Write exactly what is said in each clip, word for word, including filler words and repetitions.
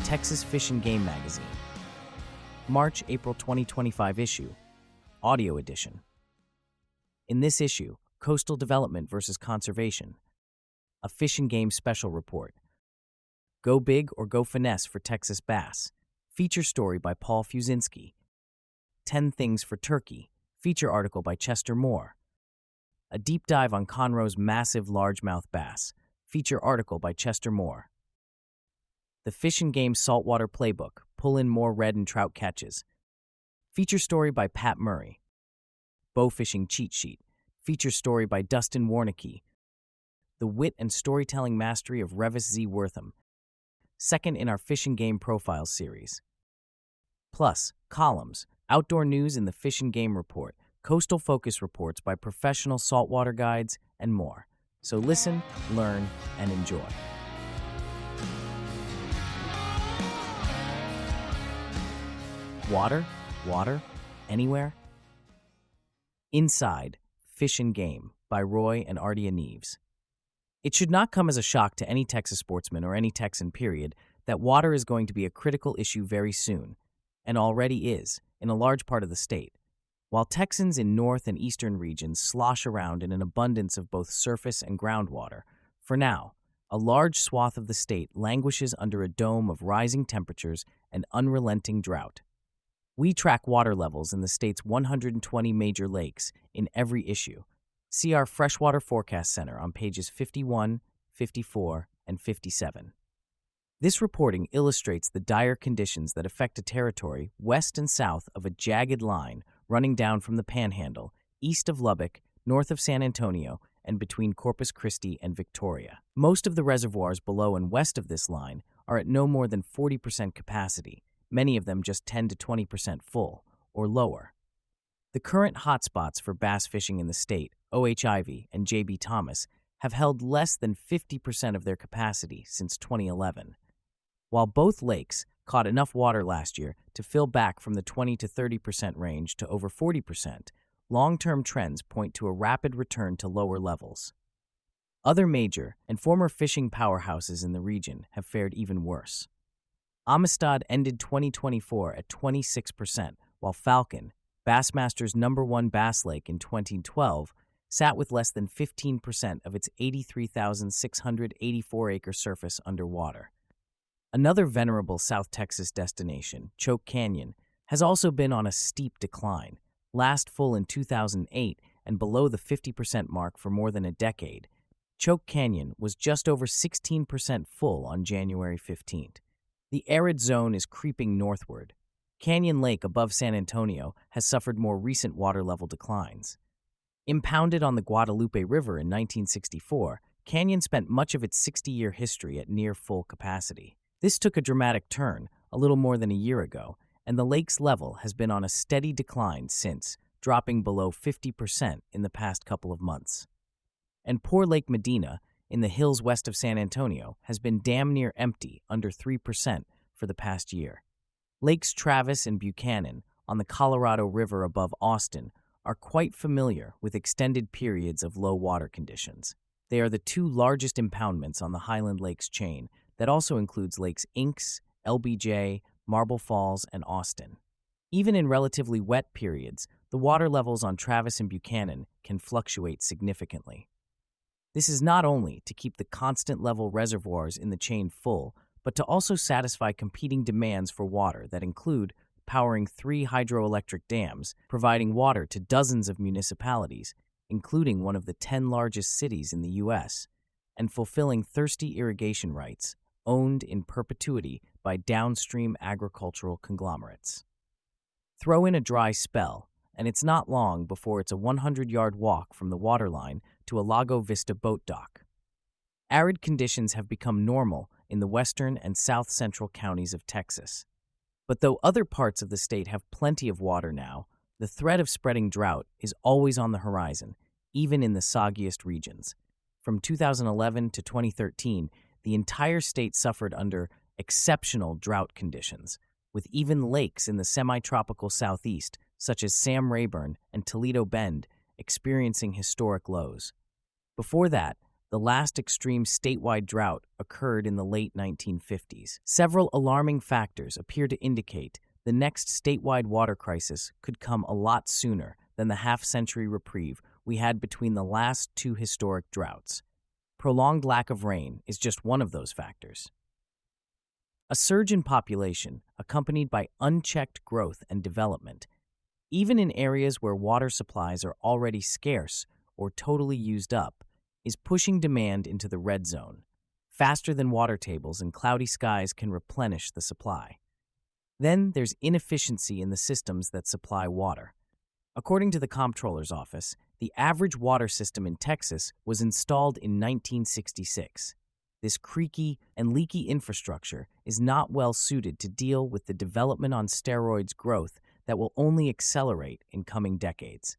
Texas Fish and Game Magazine. March-April twenty twenty-five issue, Audio Edition. In this issue, Coastal Development versus Conservation, a Fish and Game Special Report. Go Big or Go Finesse for Texas Bass, feature story by Paul Fusinski. ten Things for Turkey, feature article by Chester Moore. A deep dive on Conroe's massive largemouth bass, feature article by Chester Moore. The Fish and Game Saltwater Playbook, Pull in More Red and Trout Catches, feature story by Pat Murray. Bow Fishing Cheat Sheet, feature story by Dustin Warnicki. The Wit and Storytelling Mastery of Revis Z. Wortham, second in our Fish and Game Profiles series. Plus, columns, outdoor news in the Fish and Game Report, coastal focus reports by professional saltwater guides, and more. So listen, learn, and enjoy. Water? Water? Anywhere? Inside, Fish and Game by Roy and Ardia Neves. It should not come as a shock to any Texas sportsman or any Texan period that water is going to be a critical issue very soon, and already is, in a large part of the state. While Texans in north and eastern regions slosh around in an abundance of both surface and groundwater, for now, a large swath of the state languishes under a dome of rising temperatures and unrelenting drought. We track water levels in the state's one hundred twenty major lakes in every issue. See our Freshwater Forecast Center on pages fifty-one, fifty-four, and fifty-seven. This reporting illustrates the dire conditions that affect a territory west and south of a jagged line running down from the Panhandle, east of Lubbock, north of San Antonio, and between Corpus Christi and Victoria. Most of the reservoirs below and west of this line are at no more than forty percent capacity, many of them just ten to twenty percent full, or lower. The current hotspots for bass fishing in the state, O H Ivy and J B Thomas, have held less than fifty percent of their capacity since twenty eleven. While both lakes caught enough water last year to fill back from the twenty to thirty percent range to over forty percent, long-term trends point to a rapid return to lower levels. Other major and former fishing powerhouses in the region have fared even worse. Amistad ended twenty twenty-four at twenty-six percent, while Falcon, Bassmaster's number one bass lake in twenty twelve, sat with less than fifteen percent of its eighty-three thousand six hundred eighty-four acre surface underwater. Another venerable South Texas destination, Choke Canyon, has also been on a steep decline, last full in two thousand eight and below the fifty percent mark for more than a decade. Choke Canyon was just over sixteen percent full on January fifteenth. The arid zone is creeping northward. Canyon Lake above San Antonio has suffered more recent water level declines. Impounded on the Guadalupe River in nineteen sixty-four, Canyon spent much of its sixty-year history at near full capacity. This took a dramatic turn a little more than a year ago, and the lake's level has been on a steady decline since, dropping below fifty percent in the past couple of months. And poor Lake Medina, in the hills west of San Antonio, has been damn near empty, under three percent, for the past year. Lakes Travis and Buchanan, on the Colorado River above Austin, are quite familiar with extended periods of low water conditions. They are the two largest impoundments on the Highland Lakes chain, that also includes Lakes Inks, L B J, Marble Falls, and Austin. Even in relatively wet periods, the water levels on Travis and Buchanan can fluctuate significantly. This is not only to keep the constant level reservoirs in the chain full, but to also satisfy competing demands for water that include powering three hydroelectric dams, providing water to dozens of municipalities, including one of the ten largest cities in the U S, and fulfilling thirsty irrigation rights owned in perpetuity by downstream agricultural conglomerates. Throw in a dry spell, and it's not long before it's a one hundred yard walk from the waterline to a Lago Vista boat dock. Arid conditions have become normal in the western and south-central counties of Texas. But though other parts of the state have plenty of water now, the threat of spreading drought is always on the horizon, even in the soggiest regions. From two thousand eleven to twenty thirteen, the entire state suffered under exceptional drought conditions, with even lakes in the semi-tropical southeast, such as Sam Rayburn and Toledo Bend, experiencing historic lows. Before that, The last extreme statewide drought occurred in the late nineteen fifties. Several alarming factors appear to indicate the next statewide water crisis could come a lot sooner than the half-century reprieve we had between the last two historic droughts. Prolonged lack of rain is just one of those factors. A surge in population, accompanied by unchecked growth and development, even in areas where water supplies are already scarce or totally used up, is pushing demand into the red zone, faster than water tables and cloudy skies can replenish the supply. Then there's inefficiency in the systems that supply water. According to the Comptroller's Office, the average water system in Texas was installed in nineteen sixty-six. This creaky and leaky infrastructure is not well suited to deal with the development on steroids growth that will only accelerate in coming decades.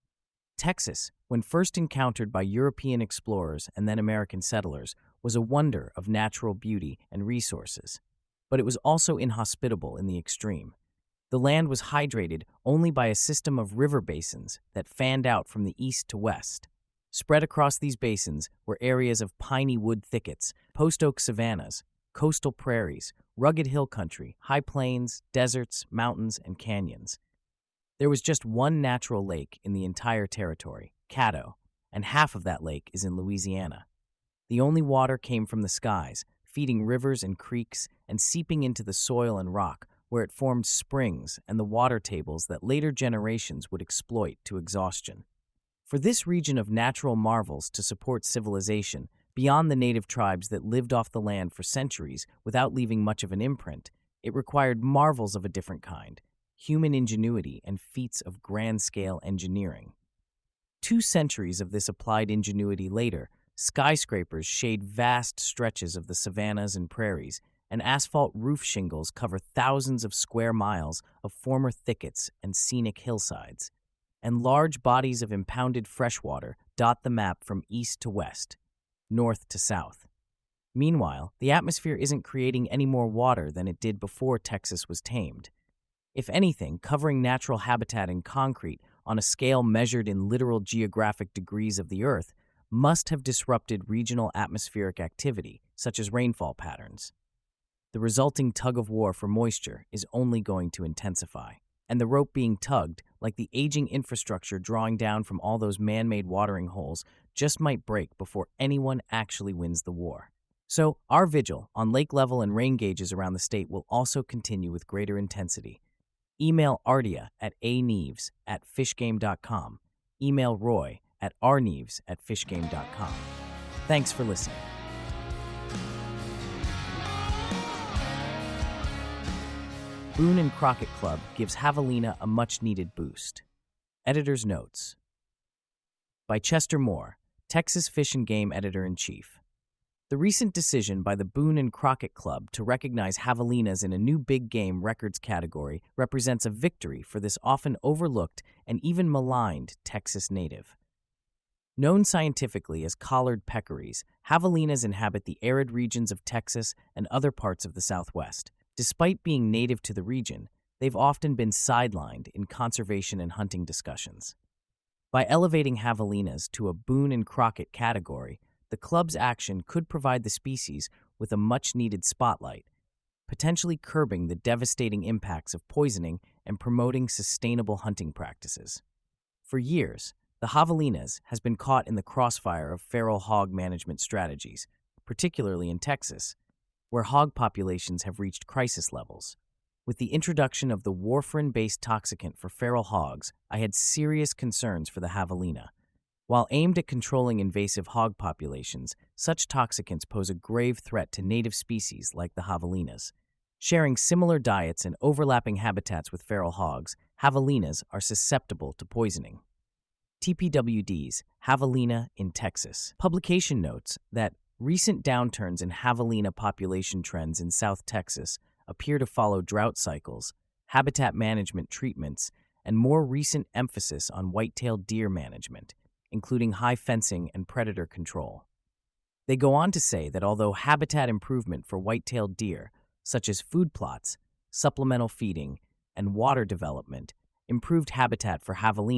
Texas, when first encountered by European explorers and then American settlers, was a wonder of natural beauty and resources, but it was also inhospitable in the extreme. The land was hydrated only by a system of river basins that fanned out from the east to west. Spread across these basins were areas of piney wood thickets, post-oak savannas, coastal prairies, rugged hill country, high plains, deserts, mountains, and canyons. There was just one natural lake in the entire territory, Caddo, and half of that lake is in Louisiana. The only water came from the skies, feeding rivers and creeks and seeping into the soil and rock, where it formed springs and the water tables that later generations would exploit to exhaustion. For this region of natural marvels to support civilization, beyond the native tribes that lived off the land for centuries without leaving much of an imprint, it required marvels of a different kind, human ingenuity and feats of grand-scale engineering. Two centuries of this applied ingenuity later, skyscrapers shade vast stretches of the savannas and prairies, and asphalt roof shingles cover thousands of square miles of former thickets and scenic hillsides, and large bodies of impounded freshwater dot the map from east to west, north to south. Meanwhile, the atmosphere isn't creating any more water than it did before Texas was tamed. If anything, covering natural habitat in concrete on a scale measured in literal geographic degrees of the Earth must have disrupted regional atmospheric activity, such as rainfall patterns. The resulting tug-of-war for moisture is only going to intensify, and the rope being tugged, like the aging infrastructure drawing down from all those man-made watering holes, just might break before anyone actually wins the war. So, our vigil on lake level and rain gauges around the state will also continue with greater intensity. Email Ardia at a neves at fishgame dot com. Email Roy at r neves at fishgame dot com. Thanks for listening. Boone and Crockett Club gives Javelina a much-needed boost. Editor's Notes. By Chester Moore, Texas Fish and Game Editor-in-Chief. The recent decision by the Boone and Crockett Club to recognize javelinas in a new big game records category represents a victory for this often overlooked and even maligned Texas native. Known scientifically as collared peccaries, javelinas inhabit the arid regions of Texas and other parts of the Southwest. Despite being native to the region, they've often been sidelined in conservation and hunting discussions. By elevating javelinas to a Boone and Crockett category, the club's action could provide the species with a much-needed spotlight, potentially curbing the devastating impacts of poisoning and promoting sustainable hunting practices. For years, the javelinas has been caught in the crossfire of feral hog management strategies, particularly in Texas, where hog populations have reached crisis levels. With the introduction of the warfarin-based toxicant for feral hogs, I had serious concerns for the javelina. While aimed at controlling invasive hog populations, such toxicants pose a grave threat to native species like the javelinas. Sharing similar diets and overlapping habitats with feral hogs, javelinas are susceptible to poisoning. T P W D's Javelina in Texas. Publication notes that recent downturns in javelina population trends in South Texas appear to follow drought cycles, habitat management treatments, and more recent emphasis on white-tailed deer management, including high fencing and predator control. They go on to say that although habitat improvement for white-tailed deer, such as food plots, supplemental feeding, and water development, improved habitat for javelina,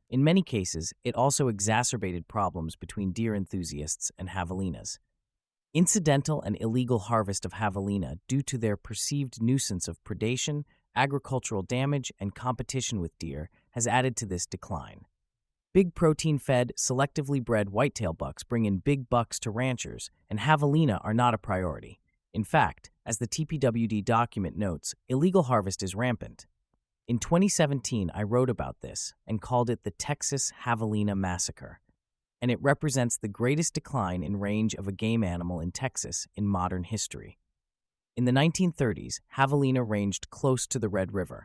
In many cases, it also exacerbated problems between deer enthusiasts and javelinas. Incidental and illegal harvest of javelina due to their perceived nuisance of predation, agricultural damage, and competition with deer has added to this decline. Big protein-fed, selectively bred whitetail bucks bring in big bucks to ranchers, and javelina are not a priority. In fact, as the T P W D document notes, illegal harvest is rampant. In twenty seventeen, I wrote about this and called it the Texas Javelina Massacre, and it represents the greatest decline in range of a game animal in Texas in modern history. In the nineteen thirties, javelina ranged close to the Red River.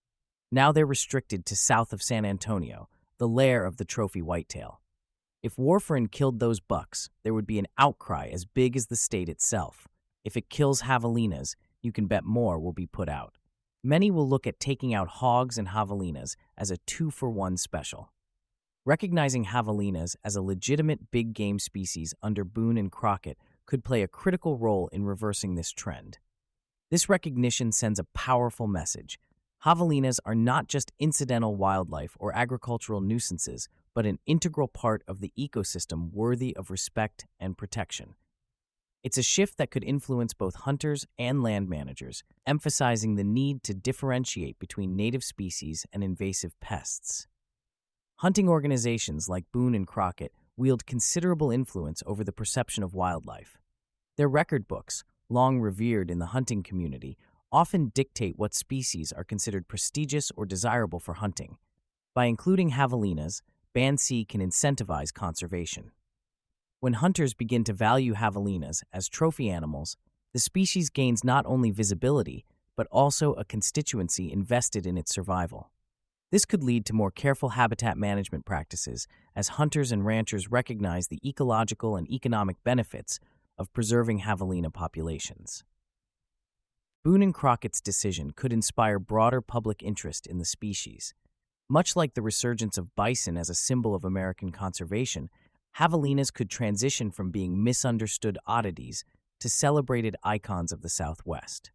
Now they're restricted to south of San Antonio, the lair of the trophy whitetail. If warfarin killed those bucks, there would be an outcry as big as the state itself. If it kills javelinas, you can bet more will be put out. Many will look at taking out hogs and javelinas as a two-for-one special. Recognizing javelinas as a legitimate big game species under Boone and Crockett could play a critical role in reversing this trend. This recognition sends a powerful message. Javelinas are not just incidental wildlife or agricultural nuisances, but an integral part of the ecosystem worthy of respect and protection. It's a shift that could influence both hunters and land managers, emphasizing the need to differentiate between native species and invasive pests. Hunting organizations like Boone and Crockett wield considerable influence over the perception of wildlife. Their record books, long revered in the hunting community, often dictate what species are considered prestigious or desirable for hunting. By including javelinas, Band C can incentivize conservation. When hunters begin to value javelinas as trophy animals, the species gains not only visibility, but also a constituency invested in its survival. This could lead to more careful habitat management practices as hunters and ranchers recognize the ecological and economic benefits of preserving javelina populations. Boone and Crockett's decision could inspire broader public interest in the species. Much like the resurgence of bison as a symbol of American conservation, javelinas could transition from being misunderstood oddities to celebrated icons of the Southwest.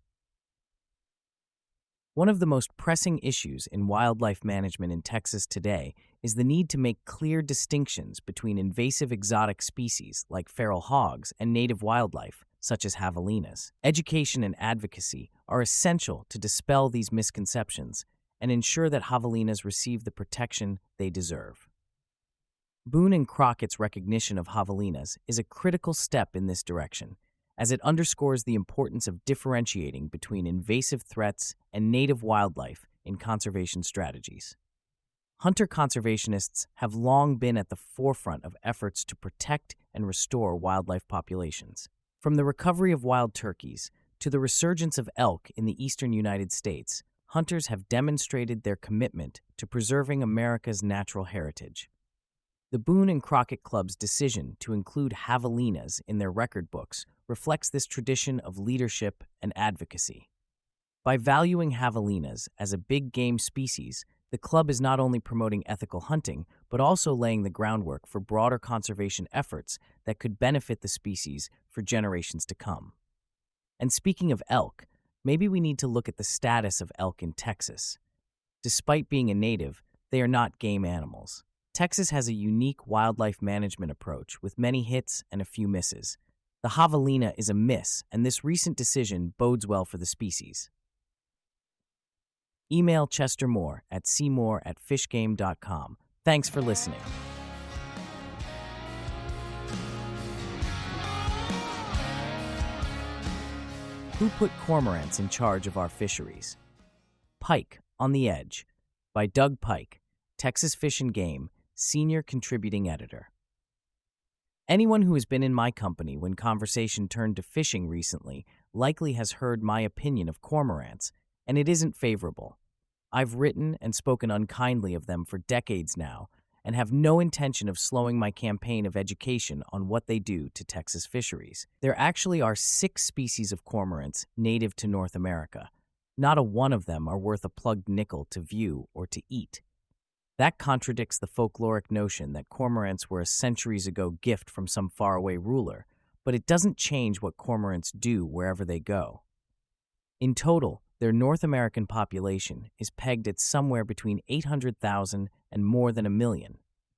One of the most pressing issues in wildlife management in Texas today is the need to make clear distinctions between invasive exotic species like feral hogs and native wildlife, such as javelinas. Education and advocacy are essential to dispel these misconceptions and ensure that javelinas receive the protection they deserve. Boone and Crockett's recognition of javelinas is a critical step in this direction, as it underscores the importance of differentiating between invasive threats and native wildlife in conservation strategies. Hunter conservationists have long been at the forefront of efforts to protect and restore wildlife populations. From the recovery of wild turkeys to the resurgence of elk in the eastern United States, hunters have demonstrated their commitment to preserving America's natural heritage. The Boone and Crockett Club's decision to include javelinas in their record books reflects this tradition of leadership and advocacy. By valuing javelinas as a big game species, the club is not only promoting ethical hunting, but also laying the groundwork for broader conservation efforts that could benefit the species for generations to come. And speaking of elk, maybe we need to look at the status of elk in Texas. Despite being a native, they are not game animals. Texas has a unique wildlife management approach with many hits and a few misses. The javelina is a miss, and this recent decision bodes well for the species. Email Chester Moore at c moore at fishgame dot com. Thanks for listening. Who put cormorants in charge of our fisheries? Pike on the Edge by Doug Pike, Texas Fish and Game, Senior Contributing Editor. Anyone who has been in my company when conversation turned to fishing recently likely has heard my opinion of cormorants, and it isn't favorable. I've written and spoken unkindly of them for decades now, and have no intention of slowing my campaign of education on what they do to Texas fisheries. There actually are six species of cormorants native to North America. Not a one of them are worth a plugged nickel to view or to eat. That contradicts the folkloric notion that cormorants were a centuries ago gift from some faraway ruler, but it doesn't change what cormorants do wherever they go. In total, their North American population is pegged at somewhere between eight hundred thousand and more than a million.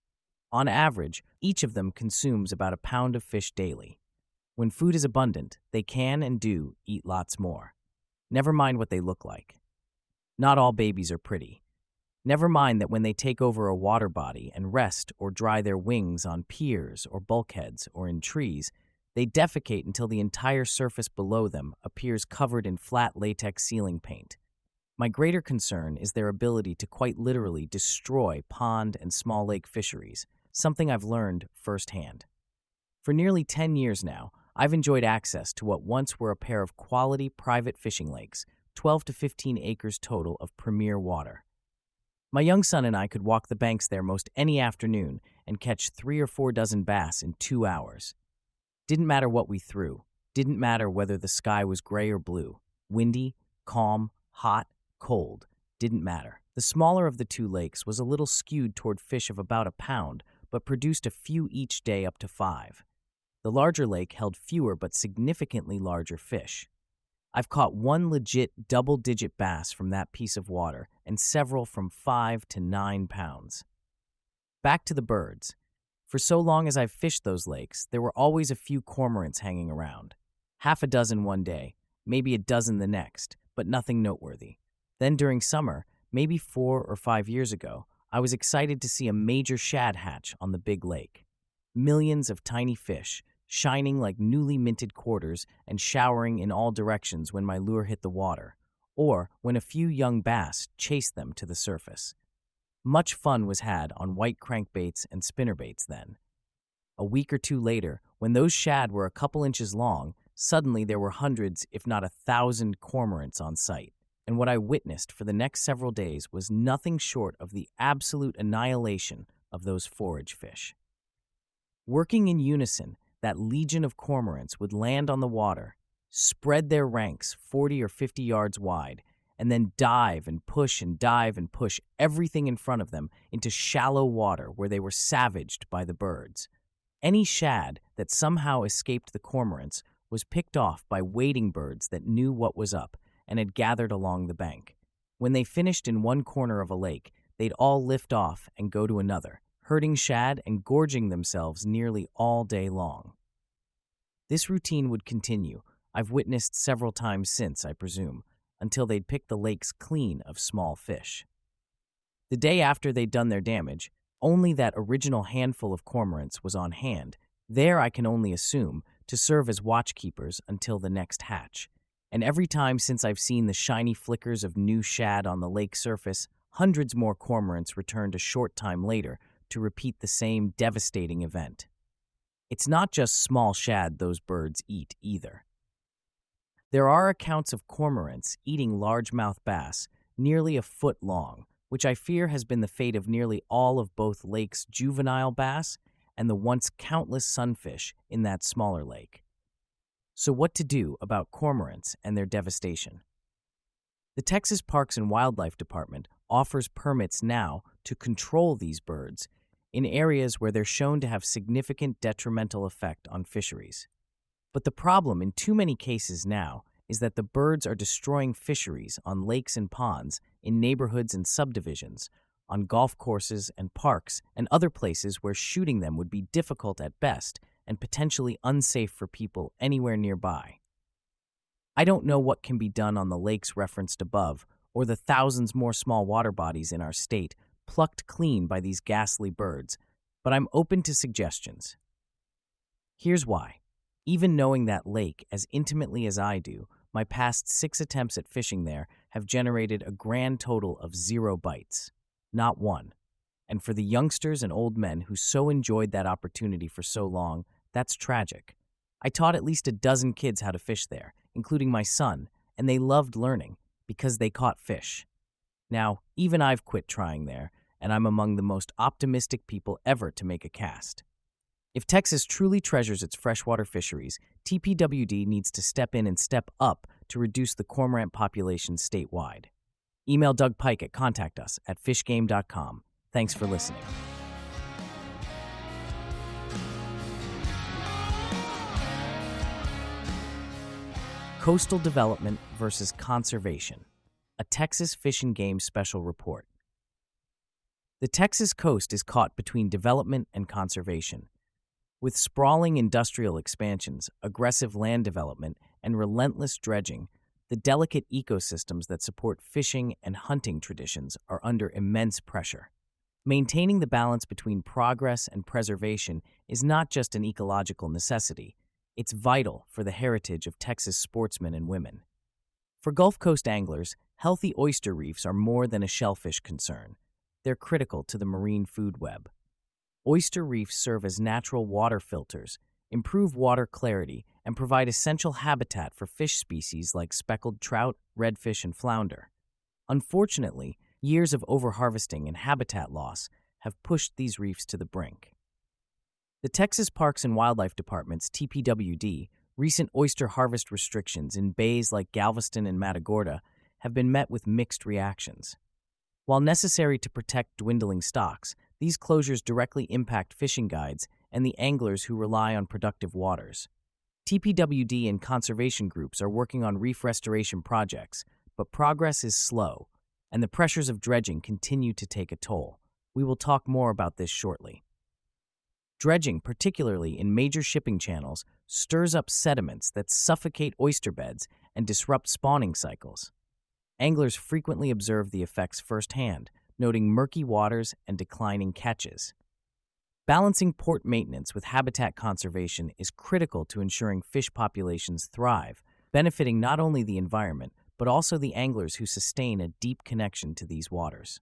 On average, each of them consumes about a pound of fish daily. When food is abundant, they can and do eat lots more. Never mind what they look like. Not all babies are pretty. Never mind that when they take over a water body and rest or dry their wings on piers or bulkheads or in trees, they defecate until the entire surface below them appears covered in flat latex ceiling paint. My greater concern is their ability to quite literally destroy pond and small lake fisheries, something I've learned firsthand. For nearly ten years now, I've enjoyed access to what once were a pair of quality private fishing lakes, twelve to fifteen acres total of premier water. My young son and I could walk the banks there most any afternoon and catch three or four dozen bass in two hours. Didn't matter what we threw. Didn't matter whether the sky was gray or blue, windy, calm, hot, cold. Didn't matter. The smaller of the two lakes was a little skewed toward fish of about a pound, but produced a few each day up to five. The larger lake held fewer but significantly larger fish. I've caught one legit double-digit bass from that piece of water and several from five to nine pounds. Back to the birds. For so long as I've fished those lakes, there were always a few cormorants hanging around. Half a dozen one day, maybe a dozen the next, but nothing noteworthy. Then during summer, maybe four or five years ago, I was excited to see a major shad hatch on the big lake. Millions of tiny fish, shining like newly minted quarters and showering in all directions when my lure hit the water, or when a few young bass chased them to the surface. Much fun was had on white crankbaits and spinnerbaits then. A week or two later, when those shad were a couple inches long, suddenly there were hundreds, if not a thousand, cormorants on sight. And what I witnessed for the next several days was nothing short of the absolute annihilation of those forage fish. Working in unison, that legion of cormorants would land on the water, spread their ranks forty or fifty yards wide, and then dive and push and dive and push everything in front of them into shallow water where they were savaged by the birds. Any shad that somehow escaped the cormorants was picked off by wading birds that knew what was up and had gathered along the bank. When they finished in one corner of a lake, they'd all lift off and go to another, herding shad and gorging themselves nearly all day long. This routine would continue, I've witnessed several times since, I presume, until they'd pick the lakes clean of small fish. The day after they'd done their damage, only that original handful of cormorants was on hand, there I can only assume, to serve as watchkeepers until the next hatch. And every time since I've seen the shiny flickers of new shad on the lake surface, hundreds more cormorants returned a short time later to repeat the same devastating event. It's not just small shad those birds eat either. There are accounts of cormorants eating largemouth bass nearly a foot long, which I fear has been the fate of nearly all of both lakes' juvenile bass and the once countless sunfish in that smaller lake. So what to do about cormorants and their devastation? The Texas Parks and Wildlife Department offers permits now to control these birds in areas where they're shown to have significant detrimental effect on fisheries. But the problem in too many cases now is that the birds are destroying fisheries on lakes and ponds, in neighborhoods and subdivisions, on golf courses and parks, and other places where shooting them would be difficult at best and potentially unsafe for people anywhere nearby. I don't know what can be done on the lakes referenced above, or the thousands more small water bodies in our state plucked clean by these ghastly birds, but I'm open to suggestions. Here's why. Even knowing that lake as intimately as I do, my past six attempts at fishing there have generated a grand total of zero bites. Not one. And for the youngsters and old men who so enjoyed that opportunity for so long, that's tragic. I taught at least a dozen kids how to fish there, including my son, and they loved learning because they caught fish. Now, even I've quit trying there, and I'm among the most optimistic people ever to make a cast. If Texas truly treasures its freshwater fisheries, T P W D needs to step in and step up to reduce the cormorant population statewide. Email Doug Pike at contact us at fish game dot com. Thanks for listening. Coastal development versus conservation. a Texas Fish and Game special report. The Texas coast is caught between development and conservation. With sprawling industrial expansions, aggressive land development, and relentless dredging, the delicate ecosystems that support fishing and hunting traditions are under immense pressure. Maintaining the balance between progress and preservation is not just an ecological necessity, it's vital for the heritage of Texas sportsmen and women. For Gulf Coast anglers, healthy oyster reefs are more than a shellfish concern. They're critical to the marine food web. Oyster reefs serve as natural water filters, improve water clarity, and provide essential habitat for fish species like speckled trout, redfish, and flounder. Unfortunately, years of overharvesting and habitat loss have pushed these reefs to the brink. The Texas Parks and Wildlife Department's T P W D recent oyster harvest restrictions in bays like Galveston and Matagorda have been met with mixed reactions. While necessary to protect dwindling stocks, these closures directly impact fishing guides and the anglers who rely on productive waters. T P W D and conservation groups are working on reef restoration projects, but progress is slow, and the pressures of dredging continue to take a toll. We will talk more about this shortly. Dredging, particularly in major shipping channels, stirs up sediments that suffocate oyster beds and disrupt spawning cycles. Anglers frequently observe the effects firsthand, noting murky waters and declining catches. Balancing port maintenance with habitat conservation is critical to ensuring fish populations thrive, benefiting not only the environment, but also the anglers who sustain a deep connection to these waters.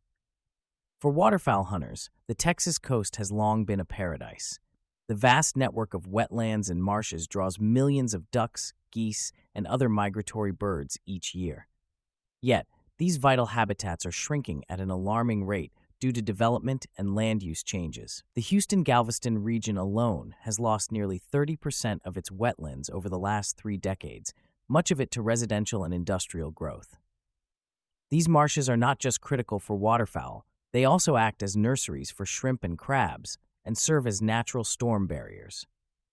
For waterfowl hunters, the Texas coast has long been a paradise. The vast network of wetlands and marshes draws millions of ducks, geese, and other migratory birds each year. Yet, these vital habitats are shrinking at an alarming rate due to development and land use changes. The Houston-Galveston region alone has lost nearly thirty percent of its wetlands over the last three decades, much of it to residential and industrial growth. These marshes are not just critical for waterfowl, they also act as nurseries for shrimp and crabs and serve as natural storm barriers.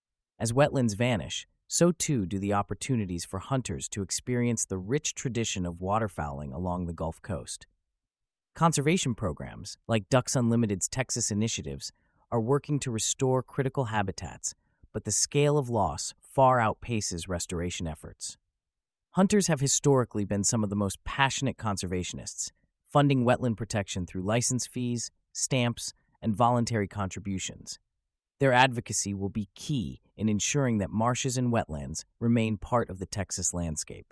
As wetlands vanish, so too do the opportunities for hunters to experience the rich tradition of waterfowling along the Gulf Coast. Conservation programs, like Ducks Unlimited's Texas initiatives, are working to restore critical habitats, but the scale of loss far outpaces restoration efforts. Hunters have historically been some of the most passionate conservationists, funding wetland protection through license fees, stamps, and voluntary contributions. Their advocacy will be key in ensuring that marshes and wetlands remain part of the Texas landscape.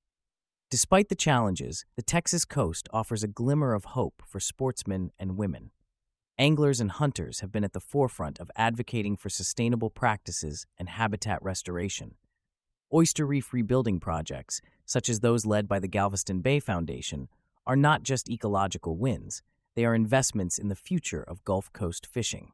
Despite the challenges, the Texas coast offers a glimmer of hope for sportsmen and women. Anglers and hunters have been at the forefront of advocating for sustainable practices and habitat restoration. Oyster reef rebuilding projects, such as those led by the Galveston Bay Foundation, are not just ecological wins, they are investments in the future of Gulf Coast fishing.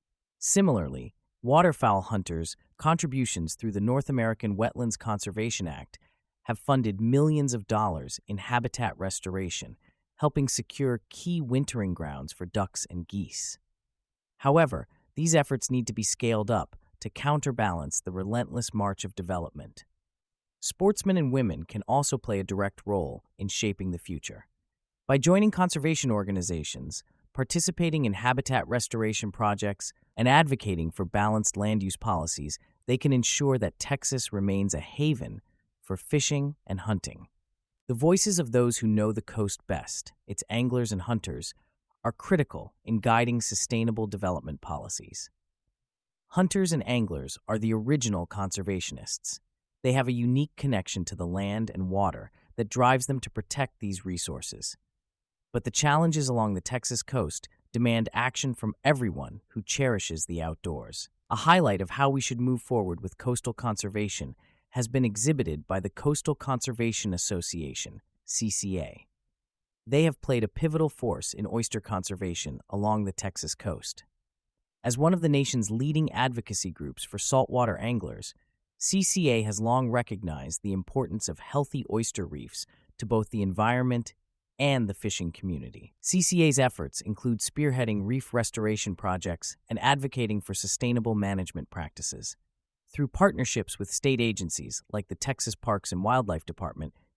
Similarly, waterfowl hunters' contributions through the North American Wetlands Conservation Act have funded millions of dollars in habitat restoration, helping secure key wintering grounds for ducks and geese. However, these efforts need to be scaled up to counterbalance the relentless march of development. Sportsmen and women can also play a direct role in shaping the future. By joining conservation organizations, participating in habitat restoration projects, and advocating for balanced land use policies, they can ensure that Texas remains a haven for fishing and hunting. The voices of those who know the coast best, its anglers and hunters, are critical in guiding sustainable development policies. Hunters and anglers are the original conservationists. They have a unique connection to the land and water that drives them to protect these resources. But the challenges along the Texas coast demand action from everyone who cherishes the outdoors. A highlight of how we should move forward with coastal conservation has been exhibited by the Coastal Conservation Association, C C A. They have played a pivotal force in oyster conservation along the Texas coast. As one of the nation's leading advocacy groups for saltwater anglers, C C A has long recognized the importance of healthy oyster reefs to both the environment and the fishing community. C C A's efforts include spearheading reef restoration projects and advocating for sustainable management practices. Through partnerships with state agencies like the Texas Parks and Wildlife Department,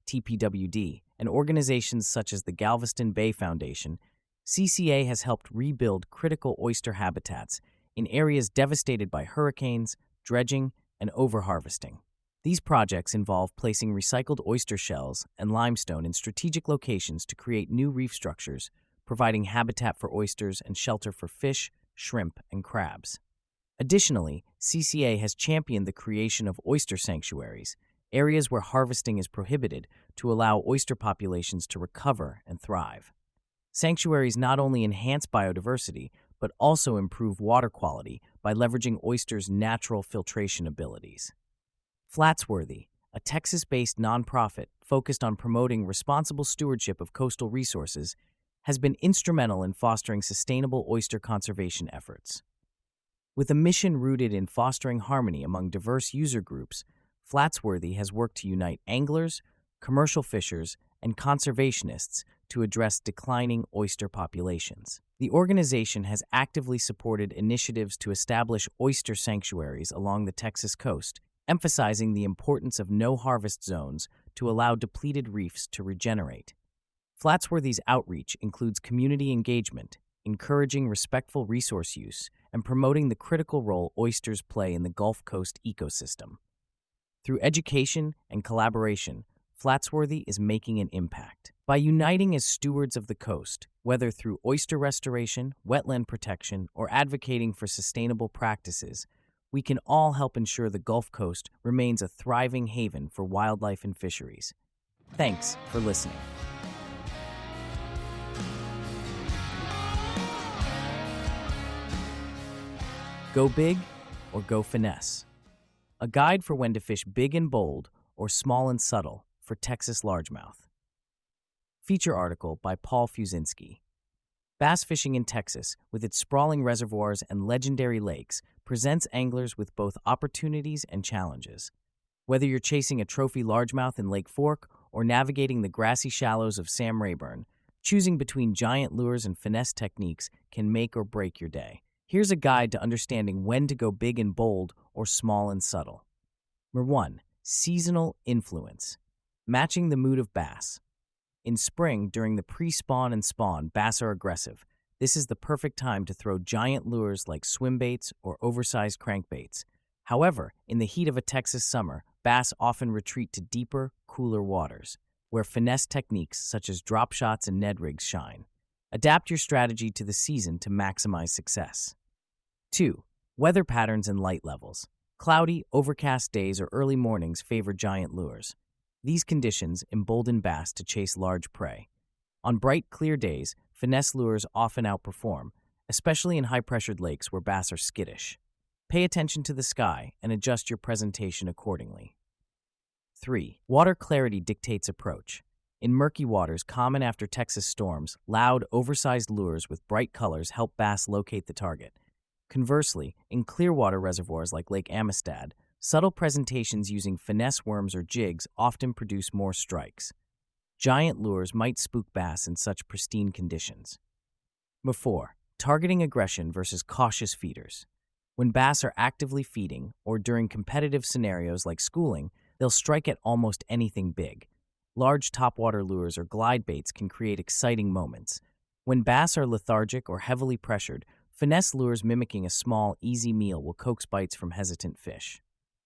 T P W D, and organizations such as the Galveston Bay Foundation, C C A has helped rebuild critical oyster habitats in areas devastated by hurricanes, dredging, and overharvesting. These projects involve placing recycled oyster shells and limestone in strategic locations to create new reef structures, providing habitat for oysters and shelter for fish, shrimp, and crabs. Additionally, C C A has championed the creation of oyster sanctuaries, areas where harvesting is prohibited, to allow oyster populations to recover and thrive. Sanctuaries not only enhance biodiversity, but also improve water quality by leveraging oysters' natural filtration abilities. Flatsworthy, a Texas-based nonprofit focused on promoting responsible stewardship of coastal resources, has been instrumental in fostering sustainable oyster conservation efforts. With a mission rooted in fostering harmony among diverse user groups, Flatsworthy has worked to unite anglers, commercial fishers, and conservationists to address declining oyster populations. The organization has actively supported initiatives to establish oyster sanctuaries along the Texas coast, emphasizing the importance of no-harvest zones to allow depleted reefs to regenerate. Flatsworthy's outreach includes community engagement, encouraging respectful resource use, and promoting the critical role oysters play in the Gulf Coast ecosystem. Through education and collaboration, Flatsworthy is making an impact. By uniting as stewards of the coast, whether through oyster restoration, wetland protection, or advocating for sustainable practices, we can all help ensure the Gulf Coast remains a thriving haven for wildlife and fisheries. Thanks for listening. Go big or go finesse. A guide for when to fish big and bold or small and subtle for Texas largemouth. Feature article by Paul Fusinski. Bass fishing in Texas, with its sprawling reservoirs and legendary lakes, presents anglers with both opportunities and challenges. Whether you're chasing a trophy largemouth in Lake Fork or navigating the grassy shallows of Sam Rayburn, choosing between giant lures and finesse techniques can make or break your day. Here's a guide to understanding when to go big and bold or small and subtle. Number one, seasonal influence. Matching the mood of bass. In spring, during the pre-spawn and spawn, bass are aggressive. This is the perfect time to throw giant lures like swim baits or oversized crankbaits. However, in the heat of a Texas summer, bass often retreat to deeper, cooler waters, where finesse techniques such as drop shots and Ned rigs shine. Adapt your strategy to the season to maximize success. two. Weather patterns and light levels. Cloudy, overcast days or early mornings favor giant lures. These conditions embolden bass to chase large prey. On bright, clear days, finesse lures often outperform, especially in high-pressured lakes where bass are skittish. Pay attention to the sky and adjust your presentation accordingly. three. Water clarity dictates approach. In murky waters common after Texas storms, loud, oversized lures with bright colors help bass locate the target. Conversely, in clear water reservoirs like Lake Amistad, subtle presentations using finesse worms or jigs often produce more strikes. Giant lures might spook bass in such pristine conditions. Number four. Targeting aggression versus cautious feeders. When bass are actively feeding, or during competitive scenarios like schooling, they'll strike at almost anything big. Large topwater lures or glide baits can create exciting moments. When bass are lethargic or heavily pressured, finesse lures mimicking a small, easy meal will coax bites from hesitant fish.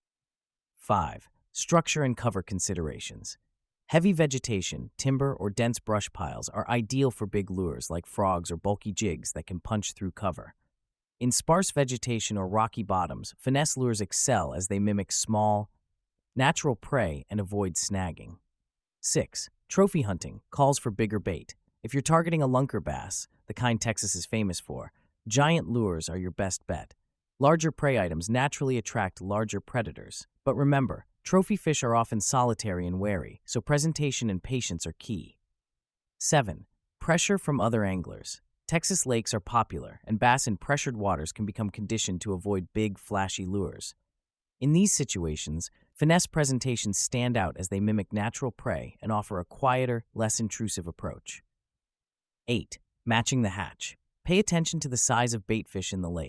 five. Structure and cover considerations. Heavy vegetation, timber, or dense brush piles are ideal for big lures like frogs or bulky jigs that can punch through cover. In sparse vegetation or rocky bottoms, finesse lures excel as they mimic small, natural prey and avoid snagging. six. Trophy hunting calls for bigger bait. If you're targeting a lunker bass, the kind Texas is famous for, giant lures are your best bet. Larger prey items naturally attract larger predators. But remember, trophy fish are often solitary and wary, so presentation and patience are key. seven. Pressure from other anglers. Texas lakes are popular, and bass in pressured waters can become conditioned to avoid big, flashy lures. In these situations, finesse presentations stand out as they mimic natural prey and offer a quieter, less intrusive approach. eight. Matching the hatch. Pay attention to the size of bait fish in the lake.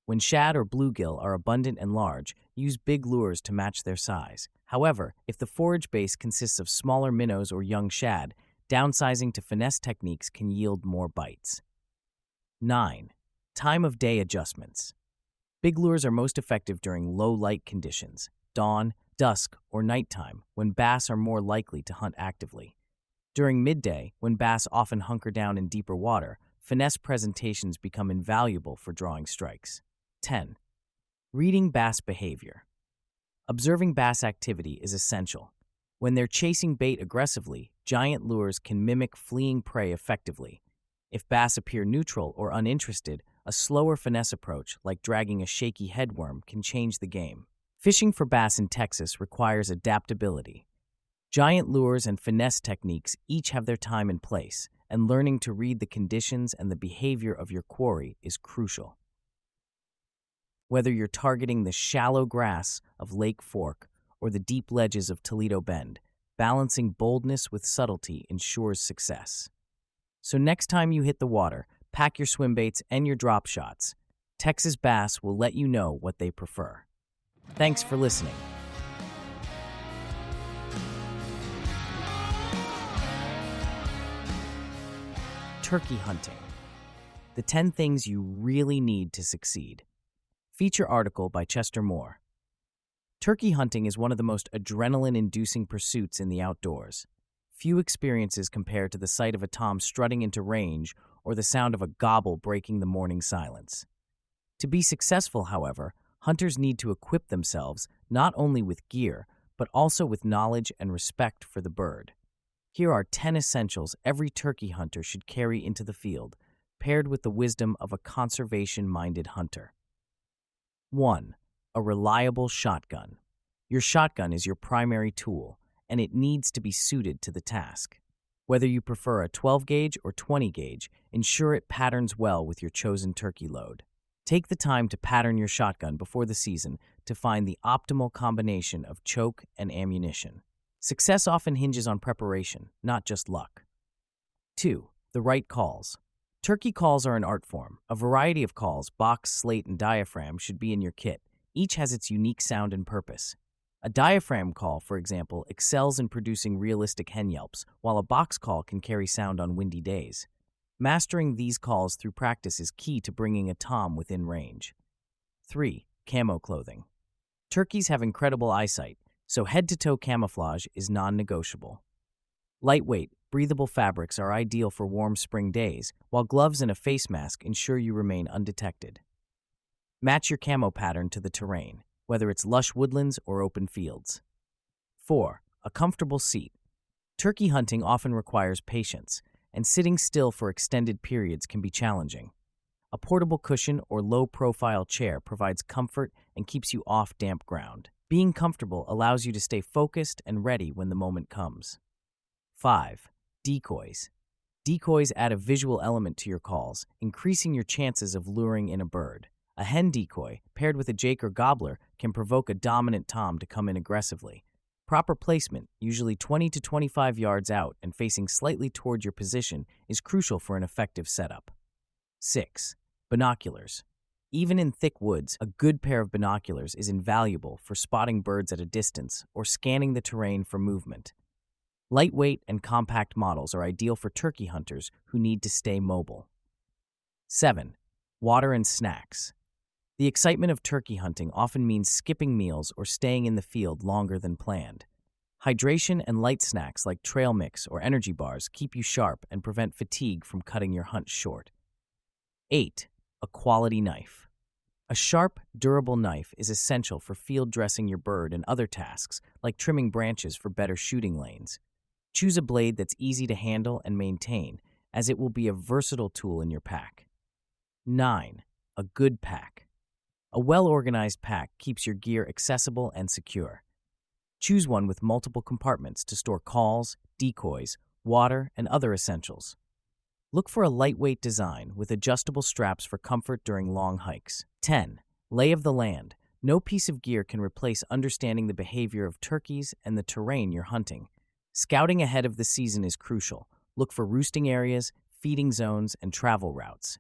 When shad or bluegill are abundant and large, use big lures to match their size. However, if the forage base consists of smaller minnows or young shad, downsizing to finesse techniques can yield more bites. nine. Time of day adjustments. Big lures are most effective during low light conditions, dawn, dusk, or nighttime, when bass are more likely to hunt actively. During midday, when bass often hunker down in deeper water, finesse presentations become invaluable for drawing strikes. ten. Reading bass behavior. Observing bass activity is essential. When they're chasing bait aggressively, giant lures can mimic fleeing prey effectively. If bass appear neutral or uninterested, a slower finesse approach, like dragging a shaky headworm, can change the game. Fishing for bass in Texas requires adaptability. Giant lures and finesse techniques each have their time and place, and learning to read the conditions and the behavior of your quarry is crucial. Whether you're targeting the shallow grass of Lake Fork or the deep ledges of Toledo Bend, balancing boldness with subtlety ensures success. So next time you hit the water, pack your swim baits and your drop shots. Texas Bass will let you know what they prefer. Thanks for listening. Turkey hunting. The ten things you really need to succeed. Feature article by Chester Moore. Turkey hunting is one of the most adrenaline-inducing pursuits in the outdoors. Few experiences compare to the sight of a tom strutting into range or the sound of a gobble breaking the morning silence. To be successful, however, hunters need to equip themselves not only with gear, but also with knowledge and respect for the bird. Here are ten essentials every turkey hunter should carry into the field, paired with the wisdom of a conservation-minded hunter. one. A reliable shotgun. Your shotgun is your primary tool, and it needs to be suited to the task. Whether you prefer a twelve gauge or twenty gauge, ensure it patterns well with your chosen turkey load. Take the time to pattern your shotgun before the season to find the optimal combination of choke and ammunition. Success often hinges on preparation, not just luck. two. The right calls. Turkey calls are an art form. A variety of calls, box, slate, and diaphragm, should be in your kit. Each has its unique sound and purpose. A diaphragm call, for example, excels in producing realistic hen yelps, while a box call can carry sound on windy days. Mastering these calls through practice is key to bringing a tom within range. three. Camo clothing. Turkeys have incredible eyesight, so head-to-toe camouflage is non-negotiable. Lightweight, breathable fabrics are ideal for warm spring days, while gloves and a face mask ensure you remain undetected. Match your camo pattern to the terrain, whether it's lush woodlands or open fields. four. A comfortable seat. Turkey hunting often requires patience, and sitting still for extended periods can be challenging. A portable cushion or low-profile chair provides comfort and keeps you off damp ground. Being comfortable allows you to stay focused and ready when the moment comes. five. Decoys. Decoys add a visual element to your calls, increasing your chances of luring in a bird. A hen decoy, paired with a jake or gobbler, can provoke a dominant tom to come in aggressively. Proper placement, usually twenty to twenty-five yards out and facing slightly toward your position, is crucial for an effective setup. six. Binoculars. Even in thick woods, a good pair of binoculars is invaluable for spotting birds at a distance or scanning the terrain for movement. Lightweight and compact models are ideal for turkey hunters who need to stay mobile. seven. Water and snacks. The excitement of turkey hunting often means skipping meals or staying in the field longer than planned. Hydration and light snacks like trail mix or energy bars keep you sharp and prevent fatigue from cutting your hunt short. eight. A quality knife. A sharp, durable knife is essential for field dressing your bird and other tasks, like trimming branches for better shooting lanes. Choose a blade that's easy to handle and maintain, as it will be a versatile tool in your pack. nine. A good pack. A well-organized pack keeps your gear accessible and secure. Choose one with multiple compartments to store calls, decoys, water, and other essentials. Look for a lightweight design with adjustable straps for comfort during long hikes. ten. Lay of the land. No piece of gear can replace understanding the behavior of turkeys and the terrain you're hunting. Scouting ahead of the season is crucial. Look for roosting areas, feeding zones, and travel routes.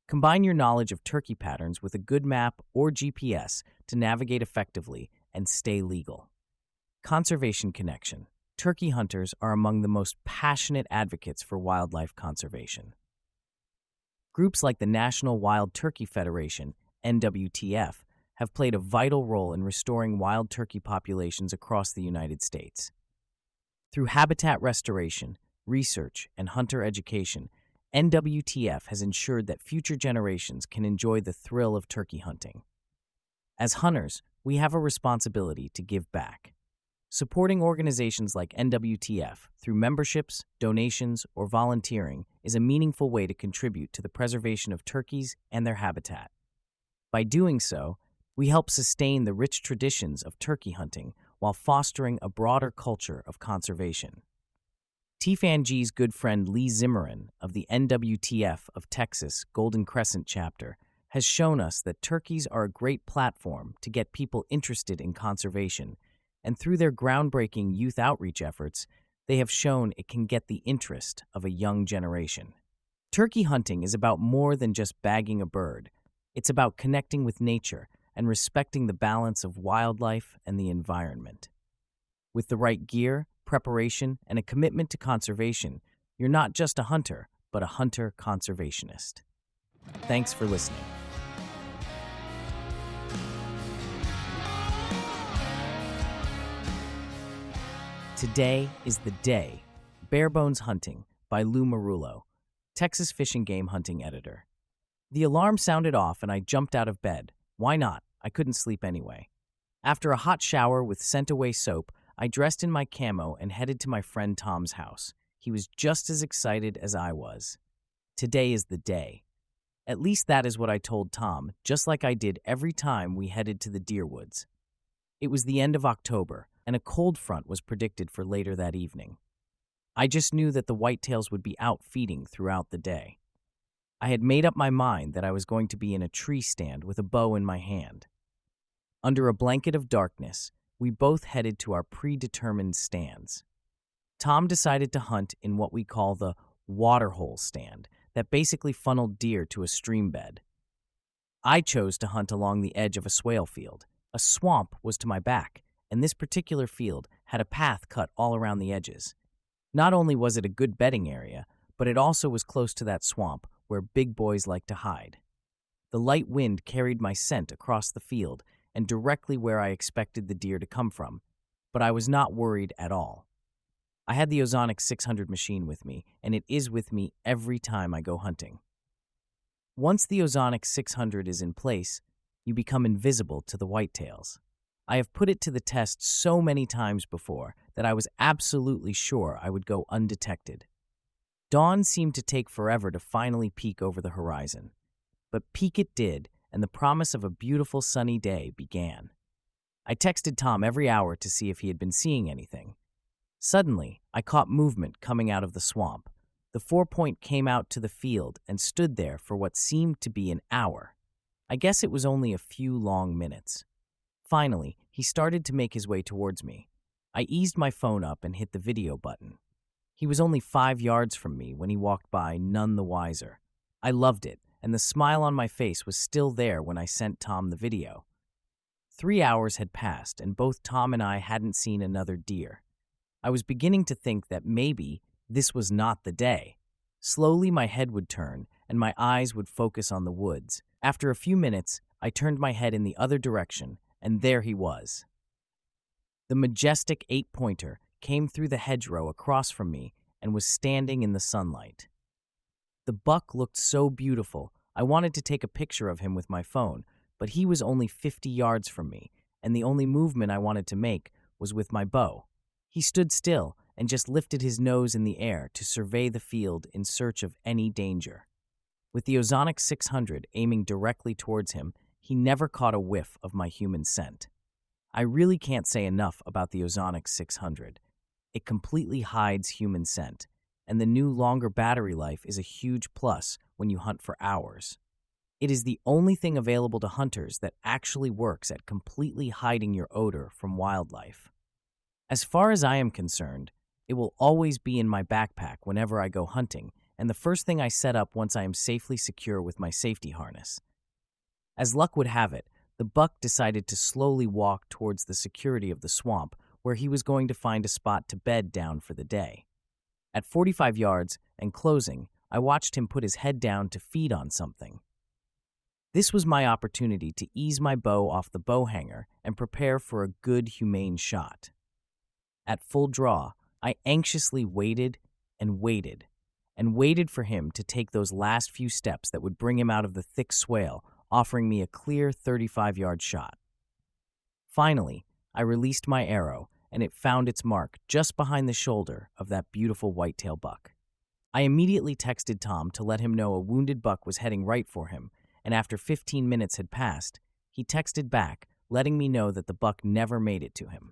Combine your knowledge of turkey patterns with a good map or G P S to navigate effectively and stay legal. Conservation Connection. Turkey hunters are among the most passionate advocates for wildlife conservation. Groups like the National Wild Turkey Federation, N W T F, have played a vital role in restoring wild turkey populations across the United States. Through habitat restoration, research, and hunter education, N W T F has ensured that future generations can enjoy the thrill of turkey hunting. As hunters, we have a responsibility to give back. Supporting organizations like N W T F through memberships, donations, or volunteering is a meaningful way to contribute to the preservation of turkeys and their habitat. By doing so, we help sustain the rich traditions of turkey hunting while fostering a broader culture of conservation. T F A N G's good friend Lee Zimmerman of the N W T F of Texas Golden Crescent chapter has shown us that turkeys are a great platform to get people interested in conservation, and through their groundbreaking youth outreach efforts, they have shown it can get the interest of a young generation. Turkey hunting is about more than just bagging a bird. It's about connecting with nature and respecting the balance of wildlife and the environment. With the right gear, preparation, and a commitment to conservation, you're not just a hunter, but a hunter conservationist. Thanks for listening. Today is the Day. Barebones Hunting by Lou Marullo, Texas Fish and Game Hunting Editor. The alarm sounded off and I jumped out of bed. Why not? I couldn't sleep anyway. After a hot shower with scent-away soap, I dressed in my camo and headed to my friend Tom's house. He was just as excited as I was. Today is the day. At least that is what I told Tom, just like I did every time we headed to the deer woods. It was the end of October, and a cold front was predicted for later that evening. I just knew that the whitetails would be out feeding throughout the day. I had made up my mind that I was going to be in a tree stand with a bow in my hand. Under a blanket of darkness, we both headed to our predetermined stands. Tom decided to hunt in what we call the waterhole stand, that basically funneled deer to a stream bed. I chose to hunt along the edge of a swale field. A swamp was to my back, and this particular field had a path cut all around the edges. Not only was it a good bedding area, but it also was close to that swamp where big boys like to hide. The light wind carried my scent across the field and directly where I expected the deer to come from, but I was not worried at all. I had the Ozonics six hundred machine with me, and it is with me every time I go hunting. Once the Ozonics six hundred is in place, you become invisible to the whitetails. I have put it to the test so many times before that I was absolutely sure I would go undetected. Dawn seemed to take forever to finally peek over the horizon, but peek it did, and the promise of a beautiful sunny day began. I texted Tom every hour to see if he had been seeing anything. Suddenly, I caught movement coming out of the swamp. The four-point came out to the field and stood there for what seemed to be an hour. I guess it was only a few long minutes. Finally, he started to make his way towards me. I eased my phone up and hit the video button. He was only five yards from me when he walked by, none the wiser. I loved it, and the smile on my face was still there when I sent Tom the video. Three hours had passed, and both Tom and I hadn't seen another deer. I was beginning to think that maybe this was not the day. Slowly my head would turn, and my eyes would focus on the woods. After a few minutes, I turned my head in the other direction, and there he was. The majestic eight-pointer came through the hedgerow across from me and was standing in the sunlight. The buck looked so beautiful, I wanted to take a picture of him with my phone, but he was only fifty yards from me, and the only movement I wanted to make was with my bow. He stood still and just lifted his nose in the air to survey the field in search of any danger. With the Ozonics six hundred aiming directly towards him, he never caught a whiff of my human scent. I really can't say enough about the Ozonics six hundred. It completely hides human scent, and the new longer battery life is a huge plus when you hunt for hours. It is the only thing available to hunters that actually works at completely hiding your odor from wildlife. As far as I am concerned, it will always be in my backpack whenever I go hunting, and the first thing I set up once I am safely secure with my safety harness. As luck would have it, the buck decided to slowly walk towards the security of the swamp, where he was going to find a spot to bed down for the day. At forty-five yards and closing, I watched him put his head down to feed on something. This was my opportunity to ease my bow off the bow hanger and prepare for a good, humane shot. At full draw, I anxiously waited and waited and waited for him to take those last few steps that would bring him out of the thick swale, offering me a clear thirty-five-yard shot. Finally, I released my arrow, and it found its mark just behind the shoulder of that beautiful whitetail buck. I immediately texted Tom to let him know a wounded buck was heading right for him, and after fifteen minutes had passed, he texted back, letting me know that the buck never made it to him.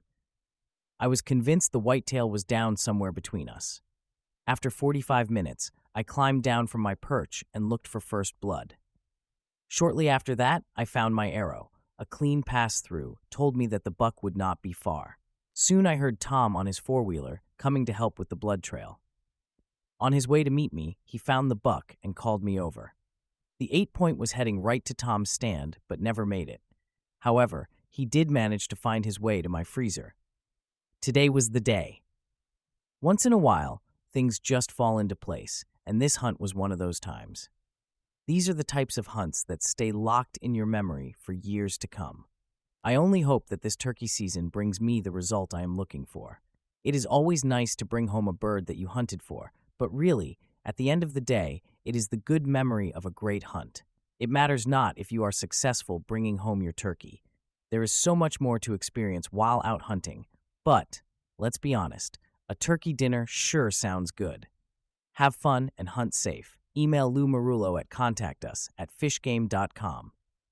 I was convinced the whitetail was down somewhere between us. After forty-five minutes, I climbed down from my perch and looked for first blood. Shortly after that, I found my arrow. A clean pass-through told me that the buck would not be far. Soon I heard Tom on his four-wheeler coming to help with the blood trail. On his way to meet me, he found the buck and called me over. The eight-point was heading right to Tom's stand, but never made it. However, he did manage to find his way to my freezer. Today was the day. Once in a while, things just fall into place, and this hunt was one of those times. These are the types of hunts that stay locked in your memory for years to come. I only hope that this turkey season brings me the result I am looking for. It is always nice to bring home a bird that you hunted for, but really, at the end of the day, it is the good memory of a great hunt. It matters not if you are successful bringing home your turkey. There is so much more to experience while out hunting, but, let's be honest, a turkey dinner sure sounds good. Have fun and hunt safe. Email Lou Marullo at contact us at fishgame dot com.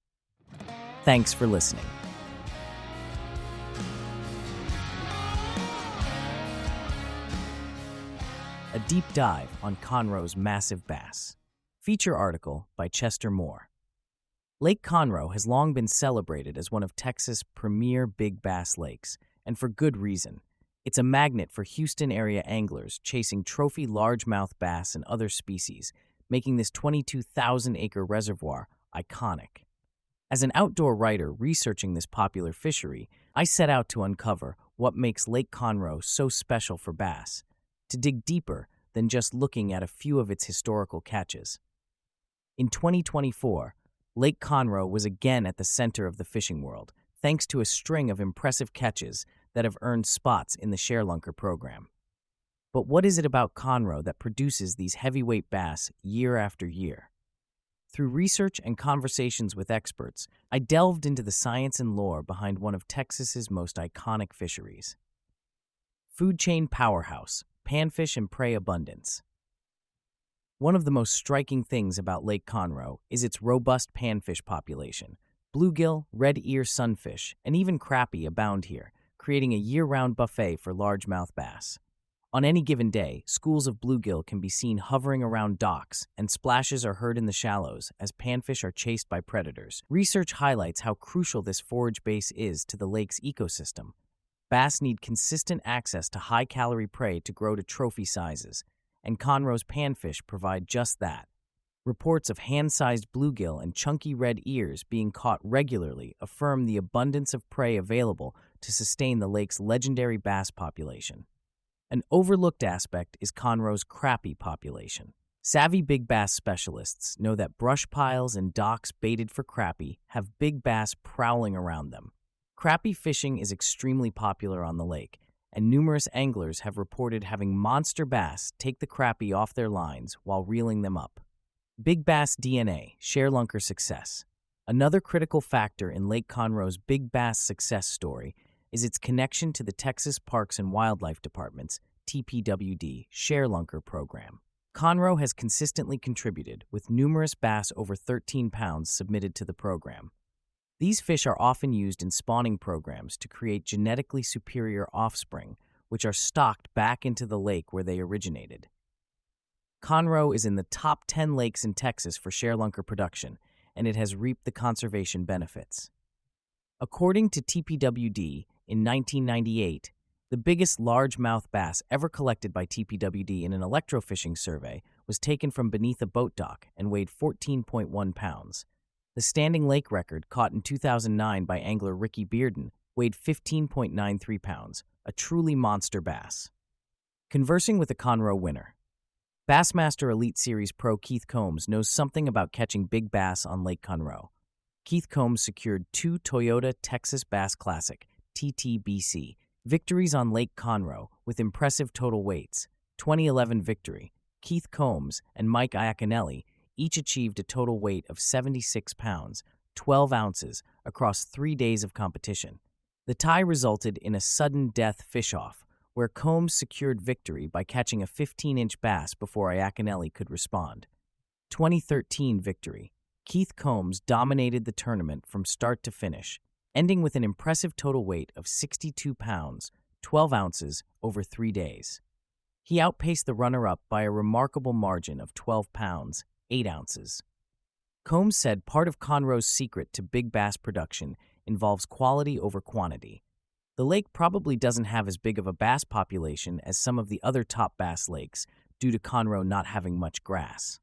Thanks for listening. A deep dive on Conroe's massive bass. Feature article by Chester Moore. Lake Conroe has long been celebrated as one of Texas' premier big bass lakes, and for good reason. It's a magnet for Houston-area anglers chasing trophy largemouth bass and other species, making this twenty-two thousand acre reservoir iconic. As an outdoor writer researching this popular fishery, I set out to uncover what makes Lake Conroe so special for bass, to dig deeper than just looking at a few of its historical catches. In twenty twenty-four, Lake Conroe was again at the center of the fishing world, thanks to a string of impressive catches that have earned spots in the ShareLunker program. But what is it about Conroe that produces these heavyweight bass year after year? Through research and conversations with experts, I delved into the science and lore behind one of Texas's most iconic fisheries. Food chain powerhouse, panfish and prey abundance. One of the most striking things about Lake Conroe is its robust panfish population. Bluegill, red ear sunfish, and even crappie abound here, creating a year-round buffet for largemouth bass. On any given day, schools of bluegill can be seen hovering around docks, and splashes are heard in the shallows as panfish are chased by predators. Research highlights how crucial this forage base is to the lake's ecosystem. Bass need consistent access to high-calorie prey to grow to trophy sizes, and Conroe's panfish provide just that. Reports of hand-sized bluegill and chunky red ears being caught regularly affirm the abundance of prey available to sustain the lake's legendary bass population. An overlooked aspect is Conroe's crappie population. Savvy big bass specialists know that brush piles and docks baited for crappie have big bass prowling around them. Crappie fishing is extremely popular on the lake, and numerous anglers have reported having monster bass take the crappie off their lines while reeling them up. Big bass D N A, ShareLunker success. Another critical factor in Lake Conroe's big bass success story is its connection to the Texas Parks and Wildlife Department's T P W D ShareLunker program. Conroe has consistently contributed, with numerous bass over thirteen pounds submitted to the program. These fish are often used in spawning programs to create genetically superior offspring, which are stocked back into the lake where they originated. Conroe is in the top ten lakes in Texas for ShareLunker production, and it has reaped the conservation benefits. According to T P W D, in nineteen ninety-eight, the biggest largemouth bass ever collected by T P W D in an electrofishing survey was taken from beneath a boat dock and weighed fourteen point one pounds. The standing lake record, caught in two thousand nine by angler Ricky Bearden, weighed fifteen point nine three pounds, a truly monster bass. Conversing with a Conroe winner. Bassmaster Elite Series pro Keith Combs knows something about catching big bass on Lake Conroe. Keith Combs secured two Toyota Texas Bass Classic, T T B C, victories on Lake Conroe with impressive total weights. twenty eleven victory, Keith Combs and Mike Iaconelli each achieved a total weight of seventy-six pounds, twelve ounces, across three days of competition. The tie resulted in a sudden death fish-off, where Combs secured victory by catching a fifteen-inch bass before Iaconelli could respond. twenty thirteen victory, Keith Combs dominated the tournament from start to finish, ending with an impressive total weight of sixty-two pounds, twelve ounces, over three days. He outpaced the runner-up by a remarkable margin of twelve pounds, eight ounces. Combs said part of Conroe's secret to big bass production involves quality over quantity. The lake probably doesn't have as big of a bass population as some of the other top bass lakes due to Conroe not having much grass.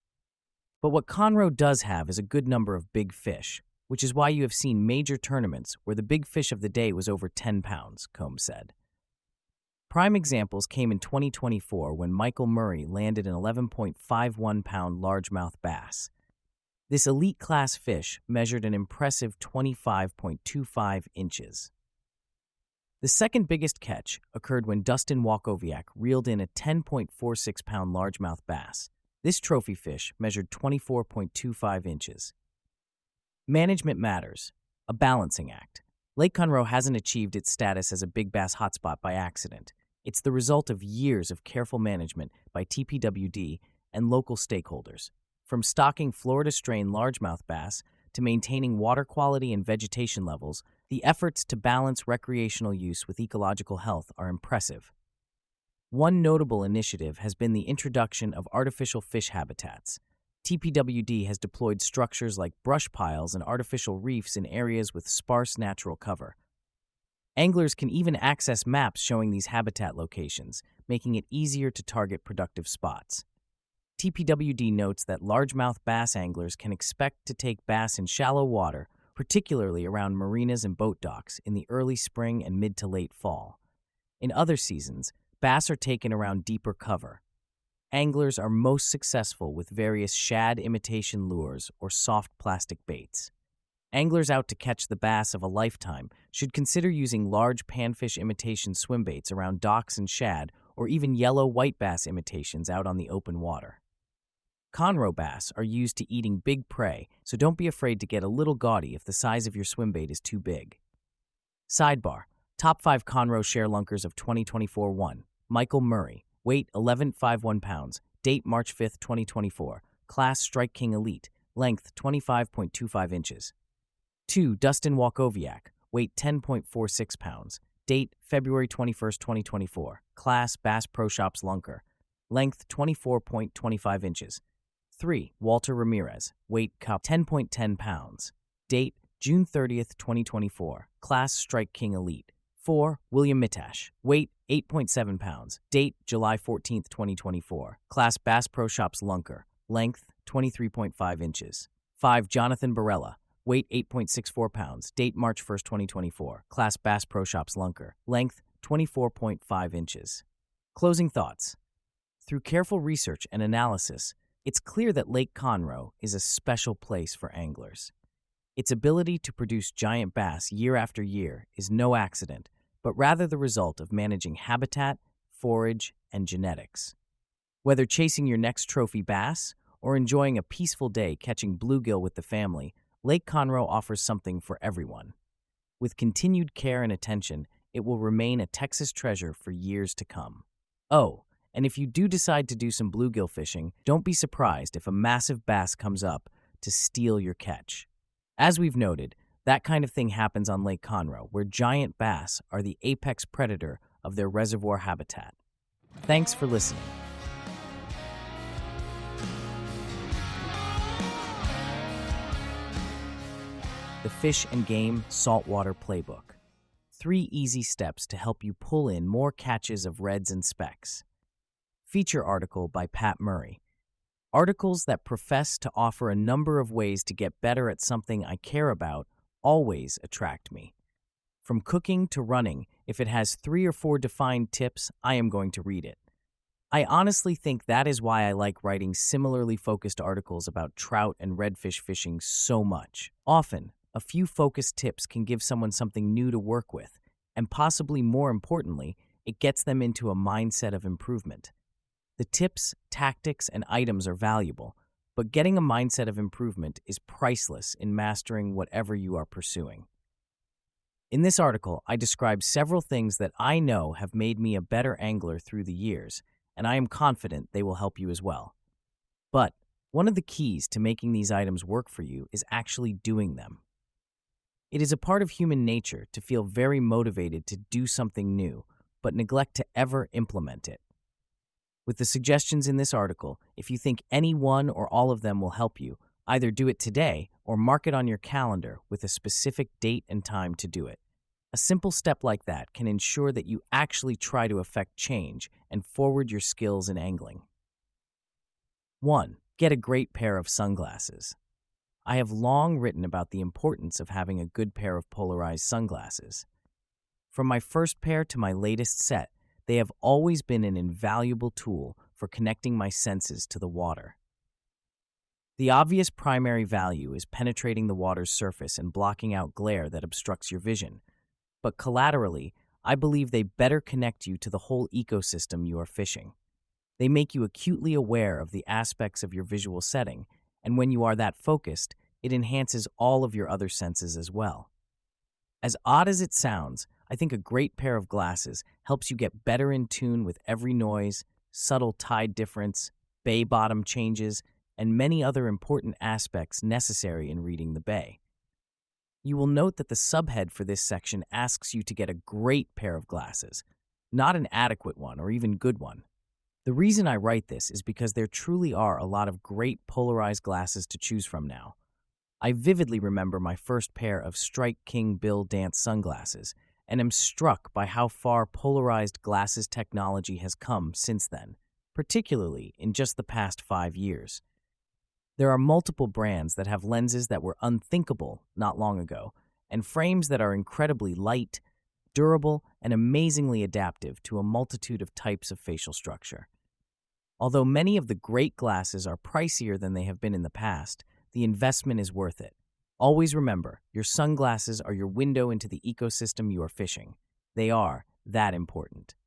But what Conroe does have is a good number of big fish, which is why you have seen major tournaments where the big fish of the day was over ten pounds, Combs said. Prime examples came in twenty twenty-four when Michael Murray landed an eleven point five one pound largemouth bass. This elite-class fish measured an impressive twenty-five point two five inches. The second biggest catch occurred when Dustin Walkowiak reeled in a ten point four six pound largemouth bass. This trophy fish measured twenty-four point two five inches. Management matters, a balancing act. Lake Conroe hasn't achieved its status as a big bass hotspot by accident. It's the result of years of careful management by T P W D and local stakeholders. From stocking Florida strain largemouth bass to maintaining water quality and vegetation levels, the efforts to balance recreational use with ecological health are impressive. One notable initiative has been the introduction of artificial fish habitats. T P W D has deployed structures like brush piles and artificial reefs in areas with sparse natural cover. Anglers can even access maps showing these habitat locations, making it easier to target productive spots. T P W D notes that largemouth bass anglers can expect to take bass in shallow water, particularly around marinas and boat docks, in the early spring and mid to late fall. In other seasons, bass are taken around deeper cover. Anglers are most successful with various shad imitation lures or soft plastic baits. Anglers out to catch the bass of a lifetime should consider using large panfish imitation swim baits around docks and shad, or even yellow white bass imitations out on the open water. Conroe bass are used to eating big prey, so don't be afraid to get a little gaudy if the size of your swim bait is too big. Sidebar: Top five Conroe sharelunkers of twenty twenty-four. one. Michael Murray, weight eleven point five one pounds, date March fifth, twenty twenty-four, class Strike King Elite, length twenty-five point two five inches. two. Dustin Walkowiak, weight ten point four six pounds, date February twenty-first, twenty twenty-four, class Bass Pro Shops Lunker, length twenty-four point two five inches. three. Walter Ramirez, weight cup ten point one zero pounds, date June thirtieth, twenty twenty-four, class Strike King Elite. four. William Mitash, weight eight point seven pounds, date July fourteenth, twenty twenty-four, class Bass Pro Shops Lunker, length twenty-three point five inches. five. Jonathan Barella, weight eight point six four pounds, date March first, twenty twenty-four, class Bass Pro Shops Lunker, length twenty-four point five inches. Closing thoughts. Through careful research and analysis, it's clear that Lake Conroe is a special place for anglers. Its ability to produce giant bass year after year is no accident, but rather the result of managing habitat, forage, and genetics. Whether chasing your next trophy bass or enjoying a peaceful day catching bluegill with the family, Lake Conroe offers something for everyone. With continued care and attention, it will remain a Texas treasure for years to come. Oh, and if you do decide to do some bluegill fishing, don't be surprised if a massive bass comes up to steal your catch. As we've noted, that kind of thing happens on Lake Conroe, where giant bass are the apex predator of their reservoir habitat. Thanks for listening. The Fish and Game Saltwater Playbook. Three easy steps to help you pull in more catches of reds and specks. Feature article by Pat Murray. Articles that profess to offer a number of ways to get better at something I care about always attract me. From cooking to running, if it has three or four defined tips, I am going to read it. I honestly think that is why I like writing similarly focused articles about trout and redfish fishing so much. Often, a few focused tips can give someone something new to work with, and possibly more importantly, it gets them into a mindset of improvement. The tips, tactics, and items are valuable, but getting a mindset of improvement is priceless in mastering whatever you are pursuing. In this article, I describe several things that I know have made me a better angler through the years, and I am confident they will help you as well. But one of the keys to making these items work for you is actually doing them. It is a part of human nature to feel very motivated to do something new, but neglect to ever implement it. With the suggestions in this article, if you think any one or all of them will help you, either do it today or mark it on your calendar with a specific date and time to do it. A simple step like that can ensure that you actually try to affect change and forward your skills in angling. one. Get a great pair of sunglasses. I have long written about the importance of having a good pair of polarized sunglasses. From my first pair to my latest set, they have always been an invaluable tool for connecting my senses to the water. The obvious primary value is penetrating the water's surface and blocking out glare that obstructs your vision. But collaterally, I believe they better connect you to the whole ecosystem you are fishing. They make you acutely aware of the aspects of your visual setting, and when you are that focused, it enhances all of your other senses as well. As odd as it sounds, I think a great pair of glasses helps you get better in tune with every noise, subtle tide difference, bay bottom changes, and many other important aspects necessary in reading the bay. You will note that the subhead for this section asks you to get a great pair of glasses, not an adequate one or even good one. The reason I write this is because there truly are a lot of great polarized glasses to choose from now. I vividly remember my first pair of Strike King Bill Dance sunglasses, and am struck by how far polarized glasses technology has come since then, particularly in just the past five years. There are multiple brands that have lenses that were unthinkable not long ago, and frames that are incredibly light, durable, and amazingly adaptive to a multitude of types of facial structure. Although many of the great glasses are pricier than they have been in the past, the investment is worth it. Always remember, your sunglasses are your window into the ecosystem you are fishing. They are that important.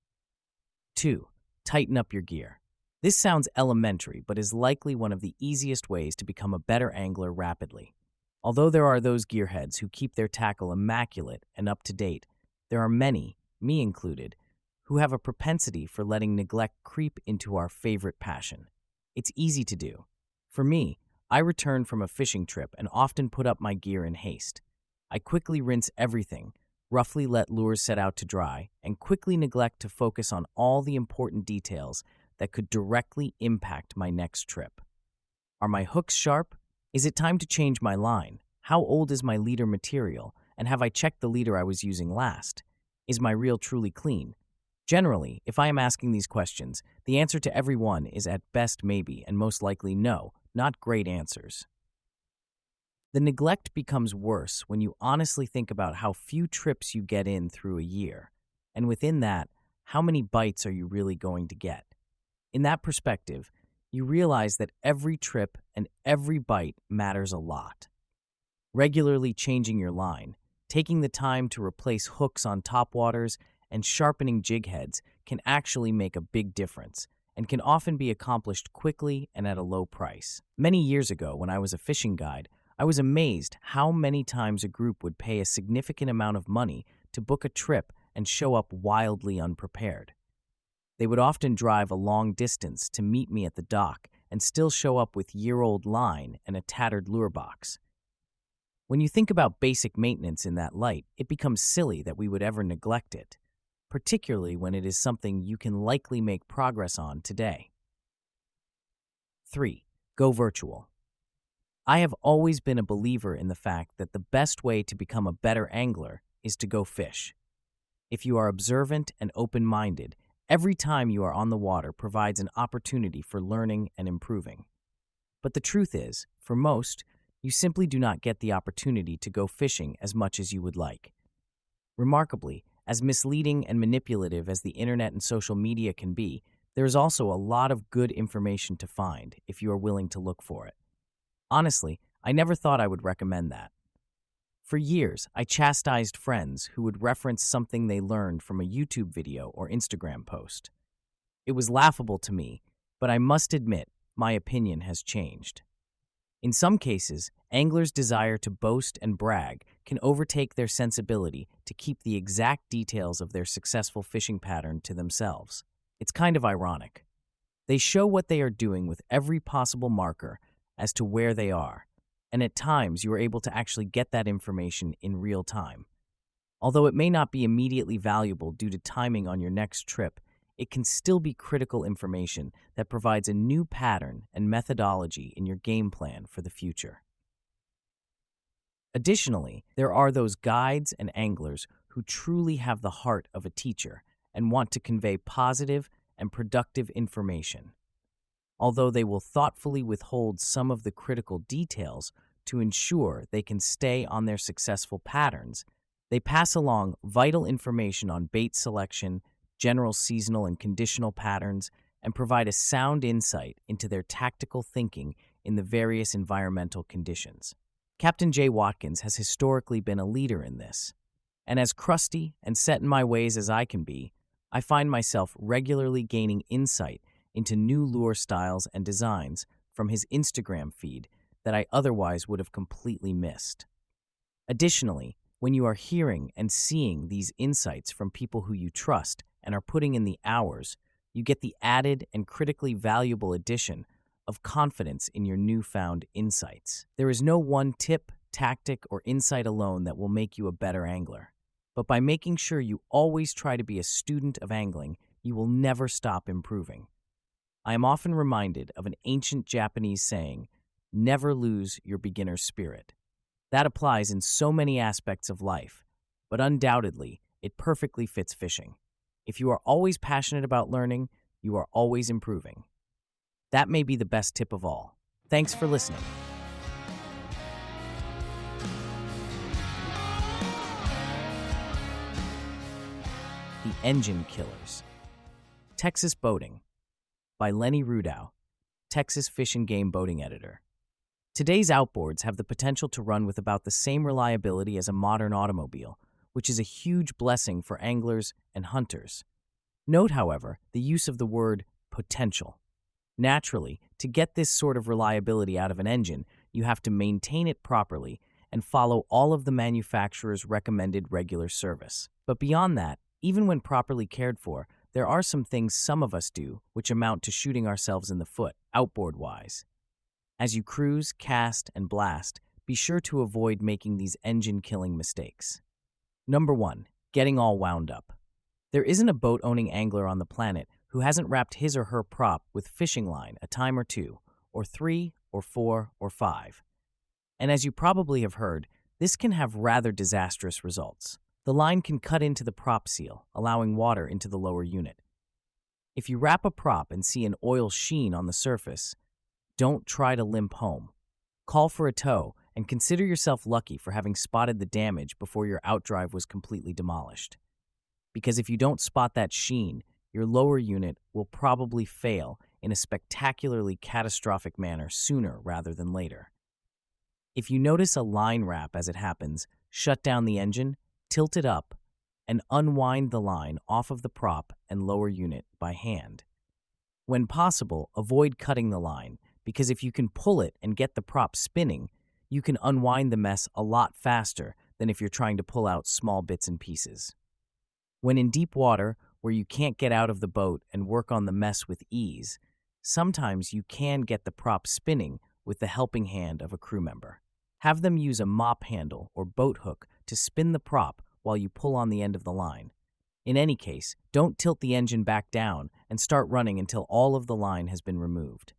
two. Tighten up your gear. This sounds elementary, but is likely one of the easiest ways to become a better angler rapidly. Although there are those gearheads who keep their tackle immaculate and up to date, there are many, me included, who have a propensity for letting neglect creep into our favorite passion. It's easy to do. For me, I return from a fishing trip and often put up my gear in haste. I quickly rinse everything, roughly let lures set out to dry, and quickly neglect to focus on all the important details that could directly impact my next trip. Are my hooks sharp? Is it time to change my line? How old is my leader material? And have I checked the leader I was using last? Is my reel truly clean? Generally, if I am asking these questions, the answer to every one is at best maybe and most likely no, not great answers. The neglect becomes worse when you honestly think about how few trips you get in through a year, and within that, how many bites are you really going to get? In that perspective, you realize that every trip and every bite matters a lot. Regularly changing your line, taking the time to replace hooks on topwaters, and sharpening jig heads can actually make a big difference, and can often be accomplished quickly and at a low price. Many years ago, when I was a fishing guide, I was amazed how many times a group would pay a significant amount of money to book a trip and show up wildly unprepared. They would often drive a long distance to meet me at the dock and still show up with year-old line and a tattered lure box. When you think about basic maintenance in that light, it becomes silly that we would ever neglect it, particularly when it is something you can likely make progress on today. three. Go virtual. I have always been a believer in the fact that the best way to become a better angler is to go fish. If you are observant and open-minded, Every time you are on the water provides an opportunity for learning and improving. But the truth is, for most, you simply do not get the opportunity to go fishing as much as you would like. Remarkably, as misleading and manipulative as the internet and social media can be, there is also a lot of good information to find if you are willing to look for it. Honestly, I never thought I would recommend that. For years, I chastised friends who would reference something they learned from a YouTube video or Instagram post. It was laughable to me, but I must admit, my opinion has changed. In some cases, anglers' desire to boast and brag can overtake their sensibility to keep the exact details of their successful fishing pattern to themselves. It's kind of ironic. They show what they are doing with every possible marker as to where they are, and at times you are able to actually get that information in real time. Although it may not be immediately valuable due to timing on your next trip, it can still be critical information that provides a new pattern and methodology in your game plan for the future. Additionally, there are those guides and anglers who truly have the heart of a teacher and want to convey positive and productive information. Although they will thoughtfully withhold some of the critical details to ensure they can stay on their successful patterns, they pass along vital information on bait selection, general seasonal and conditional patterns, and provide a sound insight into their tactical thinking in the various environmental conditions. Captain Jay Watkins has historically been a leader in this, and as crusty and set in my ways as I can be, I find myself regularly gaining insight into new lure styles and designs from his Instagram feed that I otherwise would have completely missed. Additionally, when you are hearing and seeing these insights from people who you trust and are putting in the hours, you get the added and critically valuable addition of confidence in your newfound insights. There is no one tip, tactic, or insight alone that will make you a better angler. But by making sure you always try to be a student of angling, you will never stop improving. I am often reminded of an ancient Japanese saying, "Never lose your beginner's spirit." That applies in so many aspects of life, but undoubtedly, it perfectly fits fishing. If you are always passionate about learning, you are always improving. That may be the best tip of all. Thanks for listening. The Engine Killers. Texas Boating by Lenny Rudow, Texas Fish and Game Boating Editor. Today's outboards have the potential to run with about the same reliability as a modern automobile, which is a huge blessing for anglers and hunters. Note, however, the use of the word potential. Naturally, to get this sort of reliability out of an engine, you have to maintain it properly and follow all of the manufacturer's recommended regular service. But beyond that, even when properly cared for, there are some things some of us do which amount to shooting ourselves in the foot, outboard-wise. As you cruise, cast, and blast, be sure to avoid making these engine-killing mistakes. Number one, getting all wound up. There isn't a boat-owning angler on the planet who hasn't wrapped his or her prop with fishing line a time or two, or three, or four, or five. And as you probably have heard, this can have rather disastrous results. The line can cut into the prop seal, allowing water into the lower unit. If you wrap a prop and see an oil sheen on the surface, don't try to limp home. Call for a tow and consider yourself lucky for having spotted the damage before your outdrive was completely demolished. Because if you don't spot that sheen, your lower unit will probably fail in a spectacularly catastrophic manner sooner rather than later. If you notice a line wrap as it happens, shut down the engine, tilt it up, and unwind the line off of the prop and lower unit by hand. When possible, avoid cutting the line, because if you can pull it and get the prop spinning, you can unwind the mess a lot faster than if you're trying to pull out small bits and pieces. When in deep water, where you can't get out of the boat and work on the mess with ease, sometimes you can get the prop spinning with the helping hand of a crew member. Have them use a mop handle or boat hook to spin the prop while you pull on the end of the line. In any case, don't tilt the engine back down and start running until all of the line has been removed.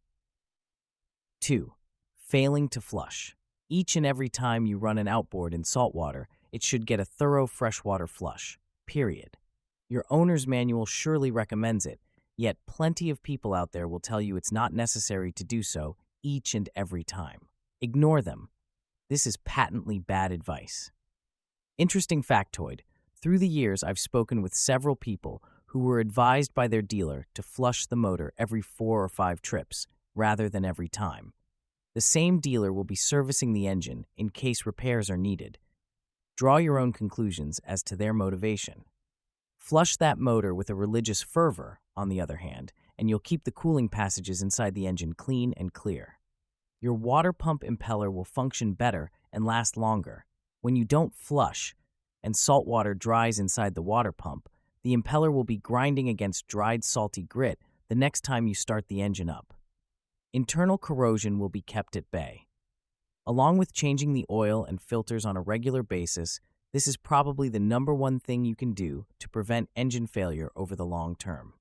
two. Failing to flush. Each and every time you run an outboard in saltwater, it should get a thorough freshwater flush, period. Your owner's manual surely recommends it, yet plenty of people out there will tell you it's not necessary to do so each and every time. Ignore them. This is patently bad advice. Interesting factoid. Through the years, I've spoken with several people who were advised by their dealer to flush the motor every four or five trips, rather than every time. The same dealer will be servicing the engine in case repairs are needed. Draw your own conclusions as to their motivation. Flush that motor with a religious fervor, on the other hand, and you'll keep the cooling passages inside the engine clean and clear. Your water pump impeller will function better and last longer. When you don't flush and salt water dries inside the water pump, the impeller will be grinding against dried salty grit the next time you start the engine up. Internal corrosion will be kept at bay. Along with changing the oil and filters on a regular basis, this is probably the number one thing you can do to prevent engine failure over the long term.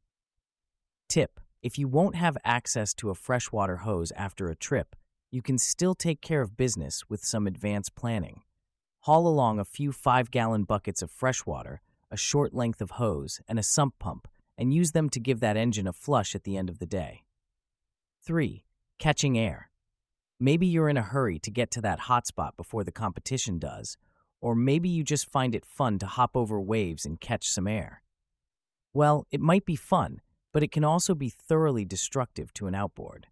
Tip: if you won't have access to a freshwater hose after a trip, you can still take care of business with some advanced planning. Haul along a few five-gallon buckets of fresh water, a short length of hose, and a sump pump, and use them to give that engine a flush at the end of the day. three. Catching air. Maybe you're in a hurry to get to that hot spot before the competition does, or maybe you just find it fun to hop over waves and catch some air. Well, it might be fun, but it can also be thoroughly destructive to an outboard.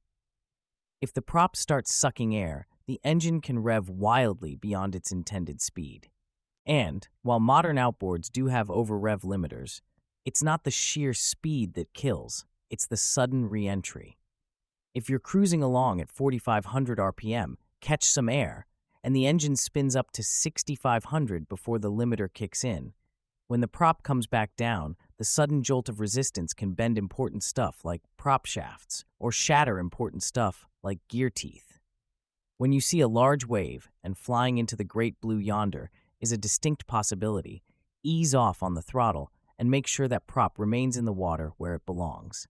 If the prop starts sucking air, the engine can rev wildly beyond its intended speed. And, while modern outboards do have over-rev limiters, it's not the sheer speed that kills, it's the sudden re-entry. If you're cruising along at forty-five hundred R P M, catch some air, and the engine spins up to sixty-five hundred before the limiter kicks in. When the prop comes back down, the sudden jolt of resistance can bend important stuff like prop shafts, or shatter important stuff like gear teeth. When you see a large wave and flying into the great blue yonder is a distinct possibility, ease off on the throttle and make sure that prop remains in the water where it belongs.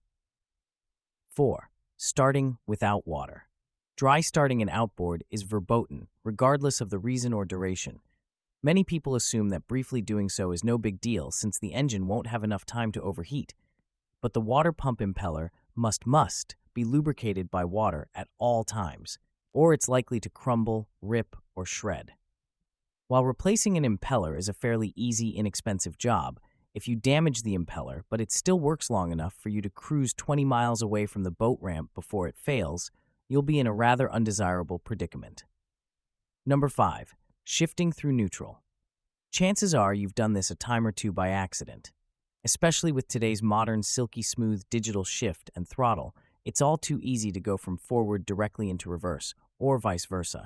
four. Starting without water. Dry starting an outboard is verboten, regardless of the reason or duration. Many people assume that briefly doing so is no big deal since the engine won't have enough time to overheat. But the water pump impeller must must be lubricated by water at all times, or it's likely to crumble, rip, or shred. While replacing an impeller is a fairly easy, inexpensive job, if you damage the impeller but it still works long enough for you to cruise twenty miles away from the boat ramp before it fails, you'll be in a rather undesirable predicament. Number five. Shifting through neutral. Chances are you've done this a time or two by accident. Especially with today's modern silky smooth digital shift and throttle, it's all too easy to go from forward directly into reverse, or vice versa.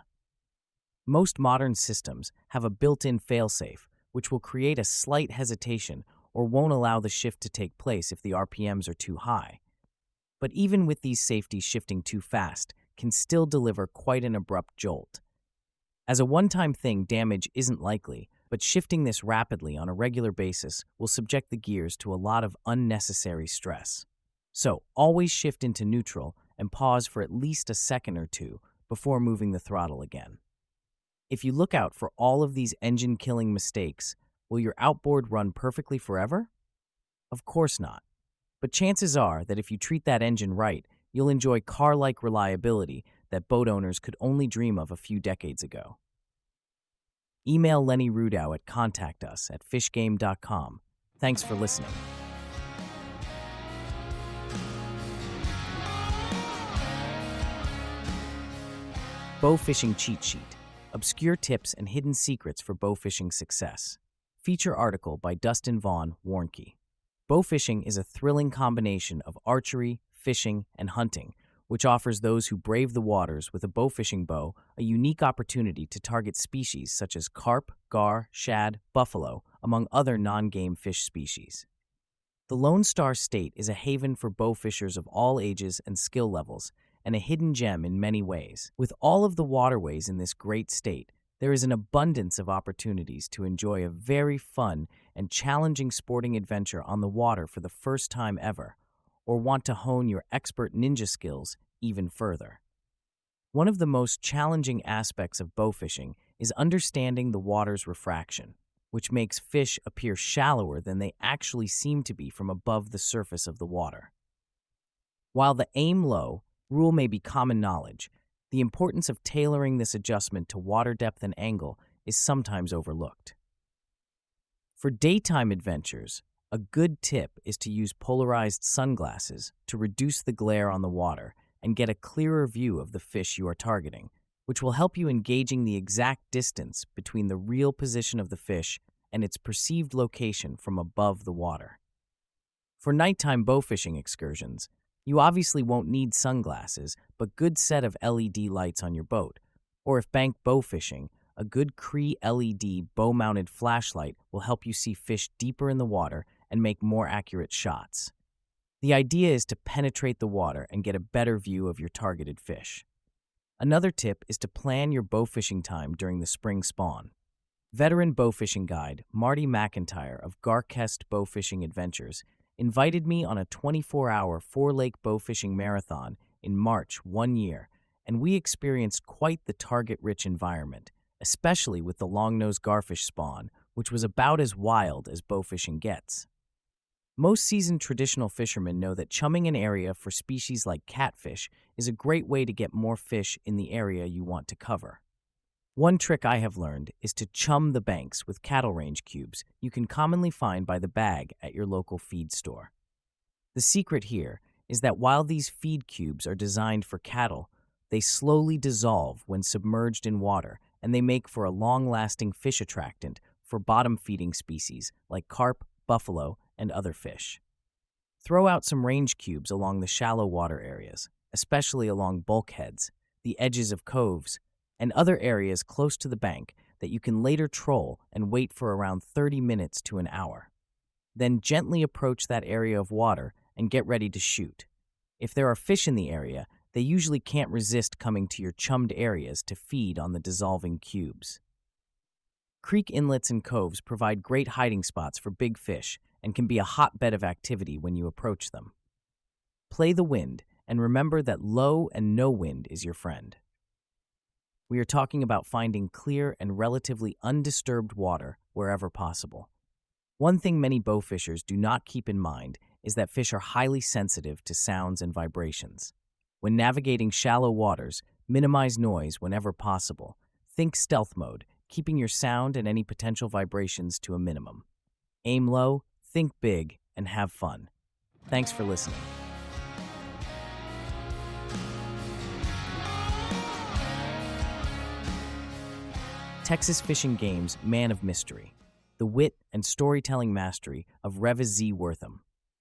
Most modern systems have a built-in failsafe, which will create a slight hesitation or won't allow the shift to take place if the R P Ms are too high. But even with these safeties, shifting too fast can still deliver quite an abrupt jolt. As a one-time thing, damage isn't likely, but shifting this rapidly on a regular basis will subject the gears to a lot of unnecessary stress. So, always shift into neutral and pause for at least a second or two before moving the throttle again. If you look out for all of these engine-killing mistakes, will your outboard run perfectly forever? Of course not. But chances are that if you treat that engine right, you'll enjoy car-like reliability that boat owners could only dream of a few decades ago. Email Lenny Rudow at contact us at fishgame dot com. Thanks for listening. Bow Fishing Cheat Sheet. Obscure tips and hidden secrets for bow fishing success. Feature article by Dustin Vaughn, Warnke. Bow fishing is a thrilling combination of archery, fishing, and hunting, which offers those who brave the waters with a bow fishing bow a unique opportunity to target species such as carp, gar, shad, buffalo, among other non-game fish species. The Lone Star State is a haven for bow fishers of all ages and skill levels, and a hidden gem in many ways. With all of the waterways in this great state, there is an abundance of opportunities to enjoy a very fun and challenging sporting adventure on the water for the first time ever, or want to hone your expert ninja skills even further. One of the most challenging aspects of bow fishing is understanding the water's refraction. which makes fish appear shallower than they actually seem to be from above the surface of the water. While the aim low rule may be common knowledge, the importance of tailoring this adjustment to water depth and angle is sometimes overlooked. For daytime adventures, a good tip is to use polarized sunglasses to reduce the glare on the water and get a clearer view of the fish you are targeting, which will help you in gauging the exact distance between the real position of the fish and its perceived location from above the water. For nighttime bow fishing excursions, you obviously won't need sunglasses, but good set of L E D lights on your boat. Or if bank bow fishing, a good Cree L E D bow-mounted flashlight will help you see fish deeper in the water and make more accurate shots. The idea is to penetrate the water and get a better view of your targeted fish. Another tip is to plan your bow fishing time during the spring spawn. Veteran bow fishing guide Marty McIntyre of Garkest Bow Fishing Adventures invited me on a twenty-four hour four-lake bow fishing marathon in March one year, and we experienced quite the target-rich environment, especially with the longnose garfish spawn, which was about as wild as bow fishing gets. Most seasoned traditional fishermen know that chumming an area for species like catfish is a great way to get more fish in the area you want to cover. One trick I have learned is to chum the banks with cattle range cubes you can commonly find by the bag at your local feed store. The secret here is that while these feed cubes are designed for cattle, they slowly dissolve when submerged in water, and they make for a long-lasting fish attractant for bottom-feeding species like carp, buffalo, and other fish. Throw out some range cubes along the shallow water areas, especially along bulkheads, the edges of coves, and other areas close to the bank that you can later troll and wait for around thirty minutes to an hour. Then gently approach that area of water and get ready to shoot. If there are fish in the area, they usually can't resist coming to your chummed areas to feed on the dissolving cubes. Creek inlets and coves provide great hiding spots for big fish and can be a hotbed of activity when you approach them. Play the wind and remember that low and no wind is your friend. We are talking about finding clear and relatively undisturbed water wherever possible. One thing many bow fishers do not keep in mind is that fish are highly sensitive to sounds and vibrations. When navigating shallow waters, minimize noise whenever possible. Think stealth mode, keeping your sound and any potential vibrations to a minimum. Aim low, think big, and have fun. Thanks for listening. Texas Fish and Game's Man of Mystery, the wit and storytelling mastery of Reva Z. Wortham.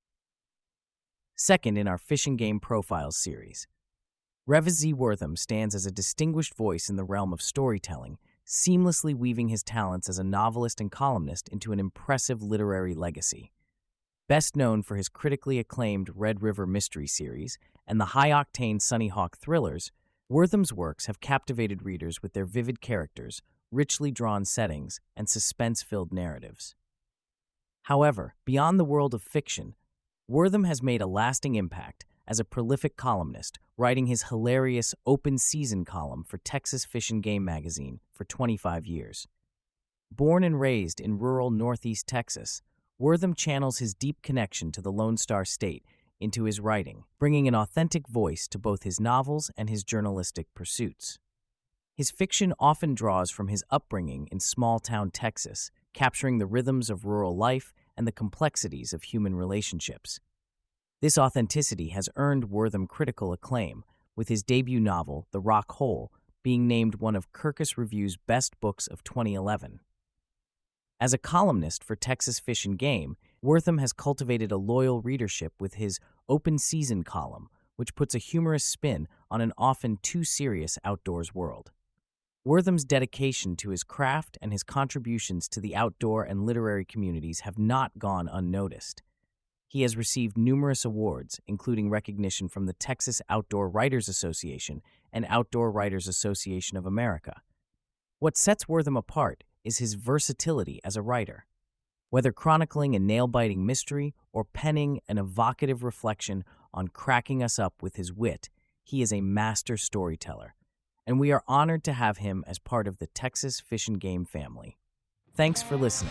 Second in our Fish and Game Profiles series, Reva Z. Wortham stands as a distinguished voice in the realm of storytelling, seamlessly weaving his talents as a novelist and columnist into an impressive literary legacy. Best known for his critically acclaimed Red River Mystery series and the high-octane Sunny Hawk thrillers, Wortham's works have captivated readers with their vivid characters, richly drawn settings, and suspense-filled narratives. However, beyond the world of fiction, Wortham has made a lasting impact as a prolific columnist, writing his hilarious Open Season column for Texas Fish and Game magazine for twenty-five years. Born and raised in rural northeast Texas, Wortham channels his deep connection to the Lone Star State into his writing, bringing an authentic voice to both his novels and his journalistic pursuits. His fiction often draws from his upbringing in small-town Texas, capturing the rhythms of rural life and the complexities of human relationships. This authenticity has earned Wortham critical acclaim, with his debut novel, The Rock Hole, being named one of Kirkus Review's best books of twenty eleven. As a columnist for Texas Fish and Game, Wortham has cultivated a loyal readership with his Open Season column, which puts a humorous spin on an often too serious outdoors world. Wortham's dedication to his craft and his contributions to the outdoor and literary communities have not gone unnoticed. He has received numerous awards, including recognition from the Texas Outdoor Writers Association and Outdoor Writers Association of America. What sets Wortham apart is his versatility as a writer. Whether chronicling a nail-biting mystery or penning an evocative reflection on cracking us up with his wit, he is a master storyteller, and we are honored to have him as part of the Texas Fish and Game family. Thanks for listening.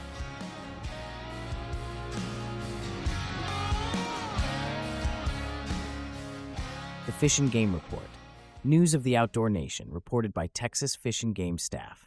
The Fish and Game Report. News of the Outdoor Nation, reported by Texas Fish and Game staff.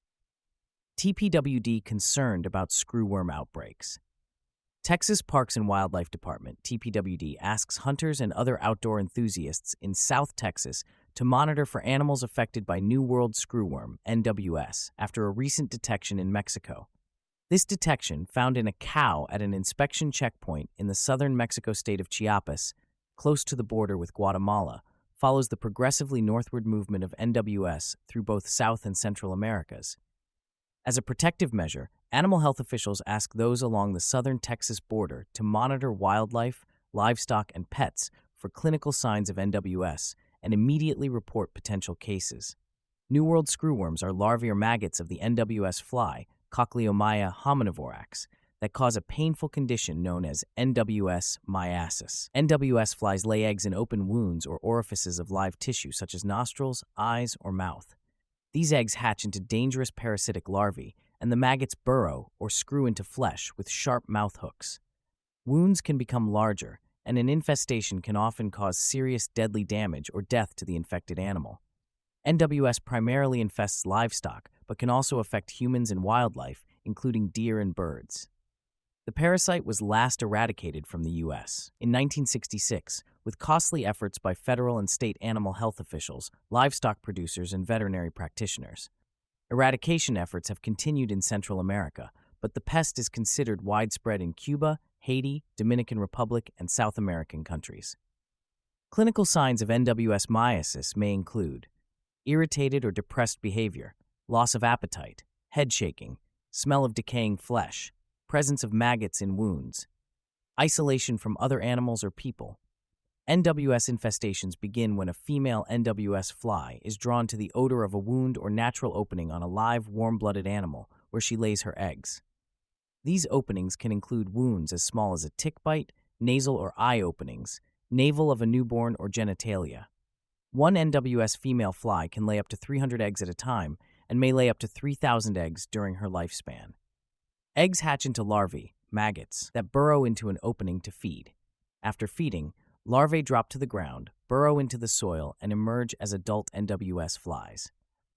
T P W D concerned about screwworm outbreaks. Texas Parks and Wildlife Department, T P W D, asks hunters and other outdoor enthusiasts in South Texas to monitor for animals affected by New World screwworm, N W S, after a recent detection in Mexico. This detection, found in a cow at an inspection checkpoint in the southern Mexico state of Chiapas, close to the border with Guatemala, follows the progressively northward movement of N W S through both South and Central Americas. As a protective measure, animal health officials ask those along the southern Texas border to monitor wildlife, livestock, and pets for clinical signs of N W S and immediately report potential cases. New World screwworms are larvae or maggots of the N W S fly, Cochleomya hominivorax, that cause a painful condition known as N W S myiasis. N W S flies lay eggs in open wounds or orifices of live tissue such as nostrils, eyes, or mouth. These eggs hatch into dangerous parasitic larvae, and the maggots burrow or screw into flesh with sharp mouth hooks. Wounds can become larger, and an infestation can often cause serious deadly damage or death to the infected animal. N W S primarily infests livestock, but can also affect humans and wildlife, including deer and birds. The parasite was last eradicated from the U S in nineteen sixty-six, with costly efforts by federal and state animal health officials, livestock producers, and veterinary practitioners. Eradication efforts have continued in Central America, but the pest is considered widespread in Cuba, Haiti, Dominican Republic, and South American countries. Clinical signs of N W S myiasis may include irritated or depressed behavior, loss of appetite, head shaking, smell of decaying flesh, presence of maggots in wounds, isolation from other animals or people. N W S infestations begin when a female N W S fly is drawn to the odor of a wound or natural opening on a live, warm-blooded animal where she lays her eggs. These openings can include wounds as small as a tick bite, nasal or eye openings, navel of a newborn, or genitalia. One N W S female fly can lay up to three hundred eggs at a time and may lay up to three thousand eggs during her lifespan. Eggs hatch into larvae, maggots, that burrow into an opening to feed. After feeding, larvae drop to the ground, burrow into the soil, and emerge as adult N W S flies.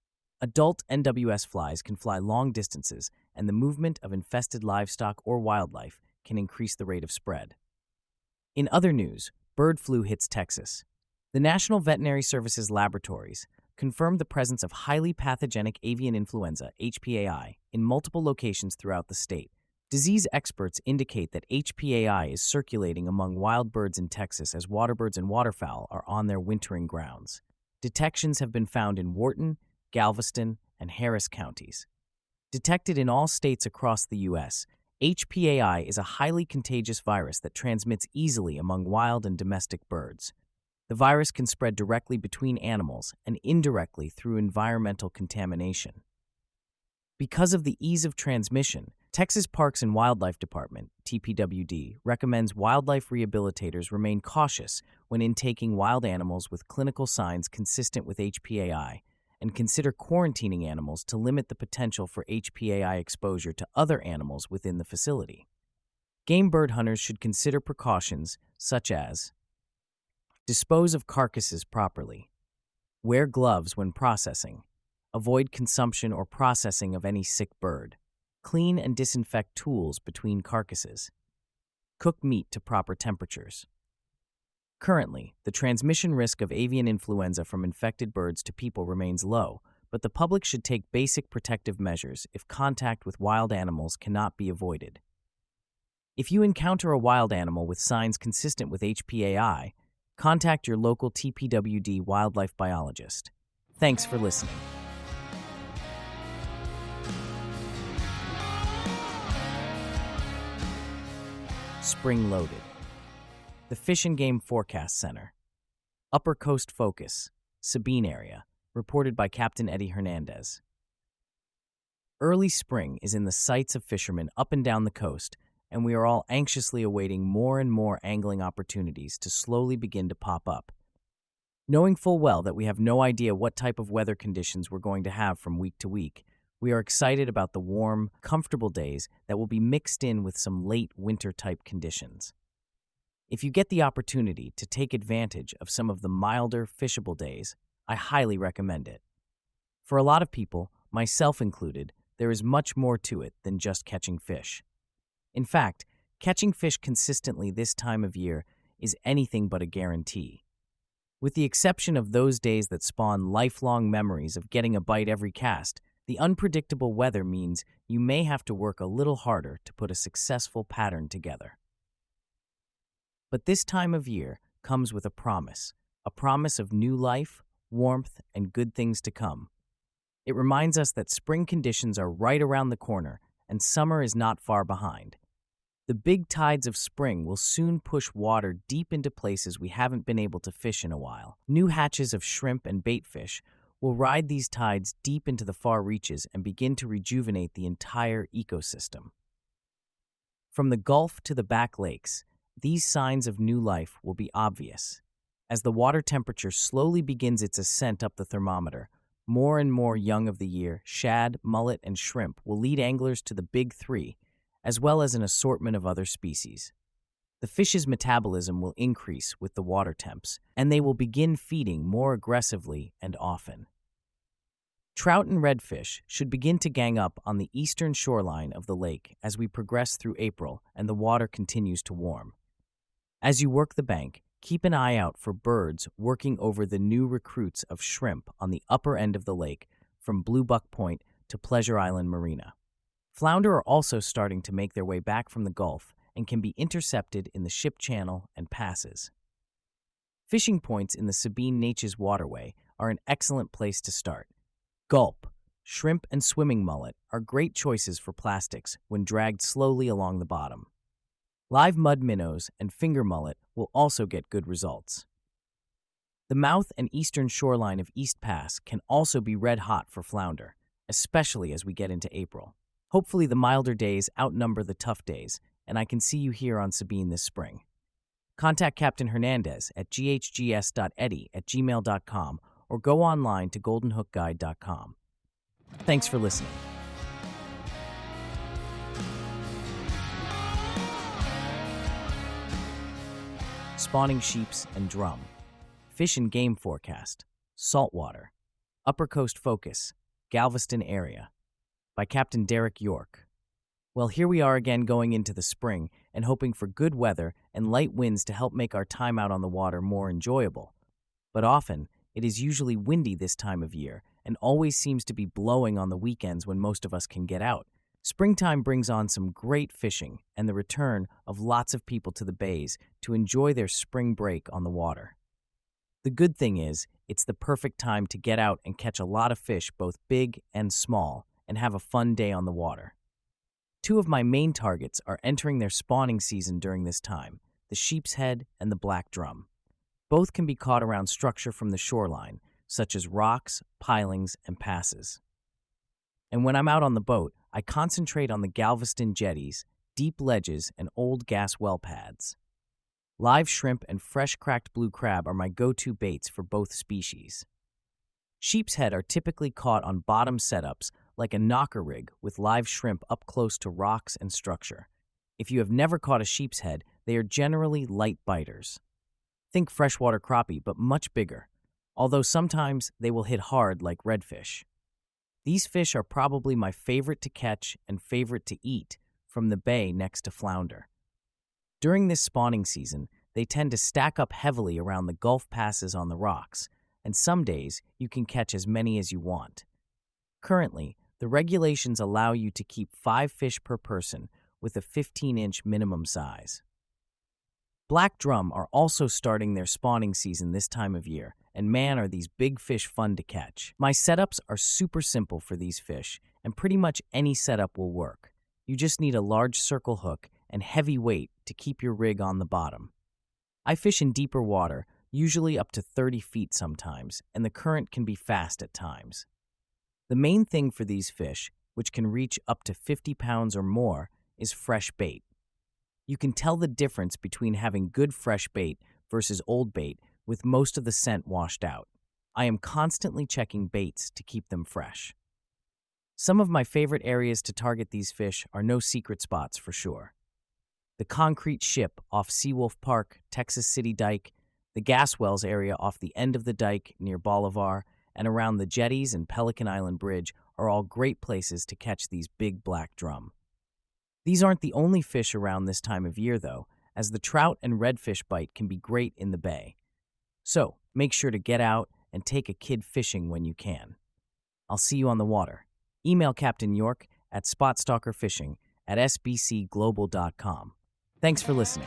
Adult N W S flies can fly long distances, and the movement of infested livestock or wildlife can increase the rate of spread. In other news, bird flu hits Texas. The National Veterinary Services Laboratories confirmed the presence of highly pathogenic avian influenza, H P A I, in multiple locations throughout the state. Disease experts indicate that H P A I is circulating among wild birds in Texas as waterbirds and waterfowl are on their wintering grounds. Detections have been found in Wharton, Galveston, and Harris counties. Detected in all states across the U S, H P A I is a highly contagious virus that transmits easily among wild and domestic birds. The virus can spread directly between animals and indirectly through environmental contamination. Because of the ease of transmission, Texas Parks and Wildlife Department, T P W D, recommends wildlife rehabilitators remain cautious when intaking wild animals with clinical signs consistent with H P A I and consider quarantining animals to limit the potential for H P A I exposure to other animals within the facility. Game bird hunters should consider precautions such as dispose of carcasses properly, wear gloves when processing, avoid consumption or processing of any sick bird, clean and disinfect tools between carcasses, cook meat to proper temperatures. Currently, the transmission risk of avian influenza from infected birds to people remains low, but the public should take basic protective measures if contact with wild animals cannot be avoided. If you encounter a wild animal with signs consistent with H P A I, contact your local T P W D wildlife biologist. Thanks for listening. Spring loaded. The Fish and Game Forecast Center. Upper Coast Focus, Sabine area, reported by Captain Eddie Hernandez. Early spring is in the sights of fishermen up and down the coast, and we are all anxiously awaiting more and more angling opportunities to slowly begin to pop up. Knowing full well that we have no idea what type of weather conditions we're going to have from week to week, We are excited about the warm, comfortable days that will be mixed in with some late winter-type conditions. If you get the opportunity to take advantage of some of the milder, fishable days, I highly recommend it. For a lot of people, myself included, there is much more to it than just catching fish. In fact, catching fish consistently this time of year is anything but a guarantee. With the exception of those days that spawn lifelong memories of getting a bite every cast, the unpredictable weather means you may have to work a little harder to put a successful pattern together. But this time of year comes with a promise, a promise of new life, warmth, and good things to come. It reminds us that spring conditions are right around the corner and summer is not far behind. The big tides of spring will soon push water deep into places we haven't been able to fish in a while. New hatches of shrimp and baitfish will ride these tides deep into the far reaches and begin to rejuvenate the entire ecosystem. From the Gulf to the back lakes, these signs of new life will be obvious. As the water temperature slowly begins its ascent up the thermometer, more and more young of the year, shad, mullet, and shrimp will lead anglers to the big three, as well as an assortment of other species. The fish's metabolism will increase with the water temps, and they will begin feeding more aggressively and often. Trout and redfish should begin to gang up on the eastern shoreline of the lake as we progress through April and the water continues to warm. As you work the bank, keep an eye out for birds working over the new recruits of shrimp on the upper end of the lake from Blue Buck Point to Pleasure Island Marina. Flounder are also starting to make their way back from the Gulf and can be intercepted in the Ship Channel and passes. Fishing points in the Sabine Neches waterway are an excellent place to start. Gulp, shrimp, and swimming mullet are great choices for plastics when dragged slowly along the bottom. Live mud minnows and finger mullet will also get good results. The mouth and eastern shoreline of East Pass can also be red hot for flounder, especially as we get into April. Hopefully the milder days outnumber the tough days, and I can see you here on Sabine this spring. Contact Captain Hernandez at g h g s dot eddy at gmail dot com or go online to golden hook guide dot com. Thanks for listening. Spawning sheeps and drum. Fish and game forecast. Saltwater. Upper Coast Focus. Galveston area. By Captain Derek York. Well, here we are again going into the spring and hoping for good weather and light winds to help make our time out on the water more enjoyable. But often, it is usually windy this time of year and always seems to be blowing on the weekends when most of us can get out. Springtime brings on some great fishing and the return of lots of people to the bays to enjoy their spring break on the water. The good thing is, it's the perfect time to get out and catch a lot of fish, both big and small, and have a fun day on the water. Two of my main targets are entering their spawning season during this time, the sheep's head and the black drum. Both can be caught around structure from the shoreline, such as rocks, pilings, and passes. And when I'm out on the boat, I concentrate on the Galveston jetties, deep ledges, and old gas well pads. Live shrimp and fresh cracked blue crab are my go-to baits for both species. Sheep's head are typically caught on bottom setups like a knocker rig with live shrimp up close to rocks and structure. If you have never caught a sheep's head, they are generally light biters. Think freshwater crappie, but much bigger, although sometimes they will hit hard like redfish. These fish are probably my favorite to catch and favorite to eat from the bay next to flounder. During this spawning season, they tend to stack up heavily around the Gulf passes on the rocks, and some days you can catch as many as you want. Currently, the regulations allow you to keep five fish per person with a fifteen inch minimum size. Black drum are also starting their spawning season this time of year, and man are these big fish fun to catch. My setups are super simple for these fish, and pretty much any setup will work. You just need a large circle hook and heavy weight to keep your rig on the bottom. I fish in deeper water, usually up to thirty feet sometimes, and the current can be fast at times. The main thing for these fish, which can reach up to fifty pounds or more, is fresh bait. You can tell the difference between having good fresh bait versus old bait with most of the scent washed out. I am constantly checking baits to keep them fresh. Some of my favorite areas to target these fish are no secret spots for sure. The Concrete Ship off Seawolf Park, Texas City Dike, the Gas Wells area off the end of the dike near Bolivar, and around the jetties and Pelican Island Bridge are all great places to catch these big black drum. These aren't the only fish around this time of year, though, as the trout and redfish bite can be great in the bay. So, make sure to get out and take a kid fishing when you can. I'll see you on the water. Email Captain York at spotstalkerfishing at s b c global dot com. Thanks for listening.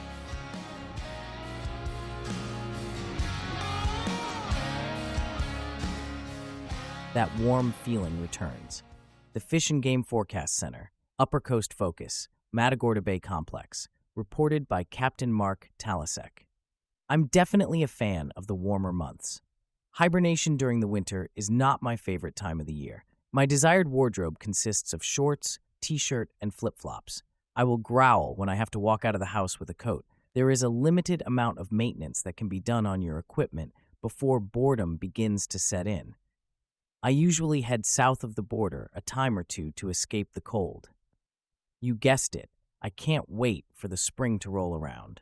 That warm feeling returns. The Fish and Game Forecast Center, Upper Coast Focus, Matagorda Bay Complex, reported by Captain Mark Talasek. I'm definitely a fan of the warmer months. Hibernation during the winter is not my favorite time of the year. My desired wardrobe consists of shorts, t-shirt, and flip-flops. I will growl when I have to walk out of the house with a coat. There is a limited amount of maintenance that can be done on your equipment before boredom begins to set in. I usually head south of the border a time or two to escape the cold. You guessed it, I can't wait for the spring to roll around.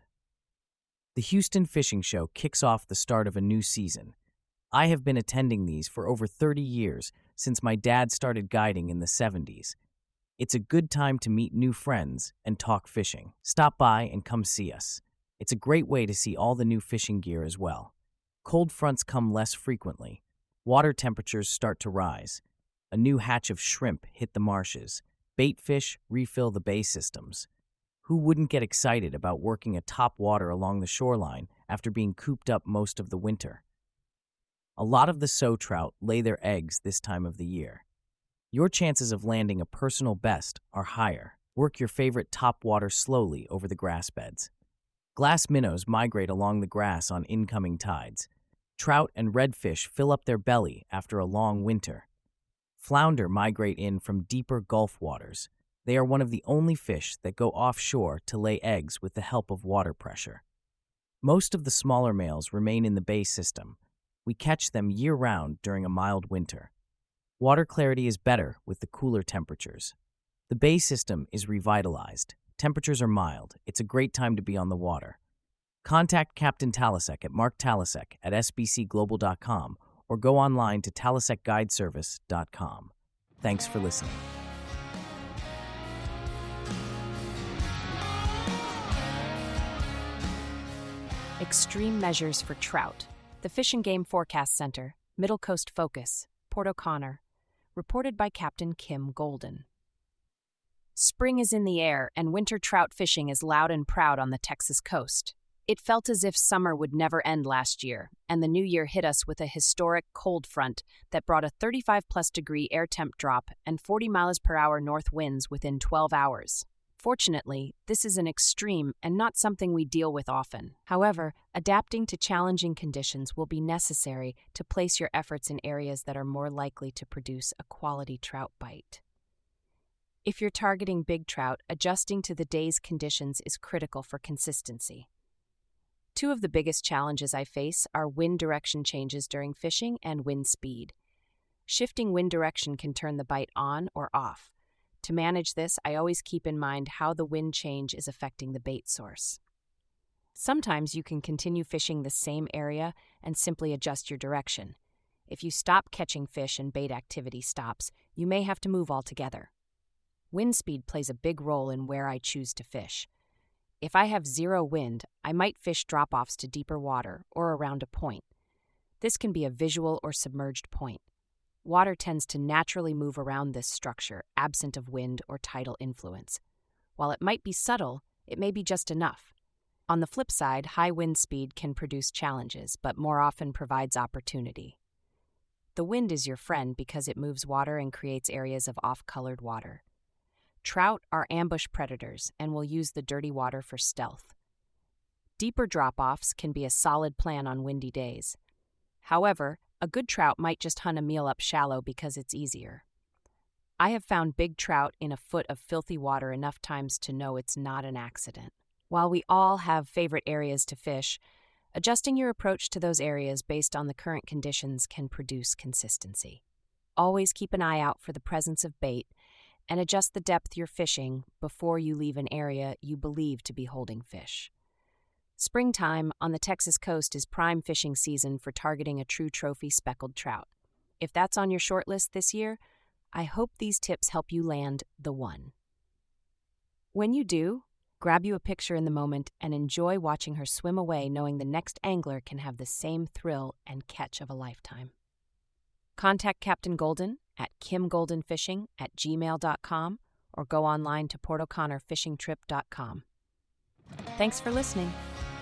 The Houston Fishing Show kicks off the start of a new season. I have been attending these for over thirty years since my dad started guiding in the seventies. It's a good time to meet new friends and talk fishing. Stop by and come see us. It's a great way to see all the new fishing gear as well. Cold fronts come less frequently. Water temperatures start to rise. A new hatch of shrimp hit the marshes. Bait fish refill the bay systems. Who wouldn't get excited about working atop water along the shoreline after being cooped up most of the winter? A lot of the sow trout lay their eggs this time of the year. Your chances of landing a personal best are higher. Work your favorite topwater slowly over the grass beds. Glass minnows migrate along the grass on incoming tides. Trout and redfish fill up their belly after a long winter. Flounder migrate in from deeper Gulf waters. They are one of the only fish that go offshore to lay eggs with the help of water pressure. Most of the smaller males remain in the bay system. We catch them year-round during a mild winter. Water clarity is better with the cooler temperatures. The bay system is revitalized. Temperatures are mild. It's a great time to be on the water. Contact Captain Talasek at mark talasek at s b c global dot com or go online to talasek guide service dot com. Thanks for listening. Extreme measures for trout. The Fish and Game Forecast Center, Middle Coast Focus, Port O'Connor. Reported by Captain Kim Golden. Spring is in the air, and winter trout fishing is loud and proud on the Texas coast. It felt as if summer would never end last year, and the new year hit us with a historic cold front that brought a thirty-five plus degree air temp drop and forty miles per hour north winds within twelve hours. Fortunately, this is an extreme and not something we deal with often. However, adapting to challenging conditions will be necessary to place your efforts in areas that are more likely to produce a quality trout bite. If you're targeting big trout, adjusting to the day's conditions is critical for consistency. Two of the biggest challenges I face are wind direction changes during fishing and wind speed. Shifting wind direction can turn the bite on or off. To manage this, I always keep in mind how the wind change is affecting the bait source. Sometimes you can continue fishing the same area and simply adjust your direction. If you stop catching fish and bait activity stops, you may have to move altogether. Wind speed plays a big role in where I choose to fish. If I have zero wind, I might fish drop-offs to deeper water or around a point. This can be a visual or submerged point. Water tends to naturally move around this structure, absent of wind or tidal influence. While it might be subtle, it may be just enough. On the flip side, high wind speed can produce challenges, but more often provides opportunity. The wind is your friend because it moves water and creates areas of off-colored water. Trout are ambush predators and will use the dirty water for stealth. Deeper drop-offs can be a solid plan on windy days. However, a good trout might just hunt a meal up shallow because it's easier. I have found big trout in a foot of filthy water enough times to know it's not an accident. While we all have favorite areas to fish, adjusting your approach to those areas based on the current conditions can produce consistency. Always keep an eye out for the presence of bait and adjust the depth you're fishing before you leave an area you believe to be holding fish. Springtime on the Texas coast is prime fishing season for targeting a true trophy speckled trout. If that's on your short list this year, I hope these tips help you land the one. When you do, grab you a picture in the moment and enjoy watching her swim away, knowing the next angler can have the same thrill and catch of a lifetime. Contact Captain Golden at kimgoldenfishing at gmail dot com or go online to port o'connor fishing trip dot com. Thanks for listening.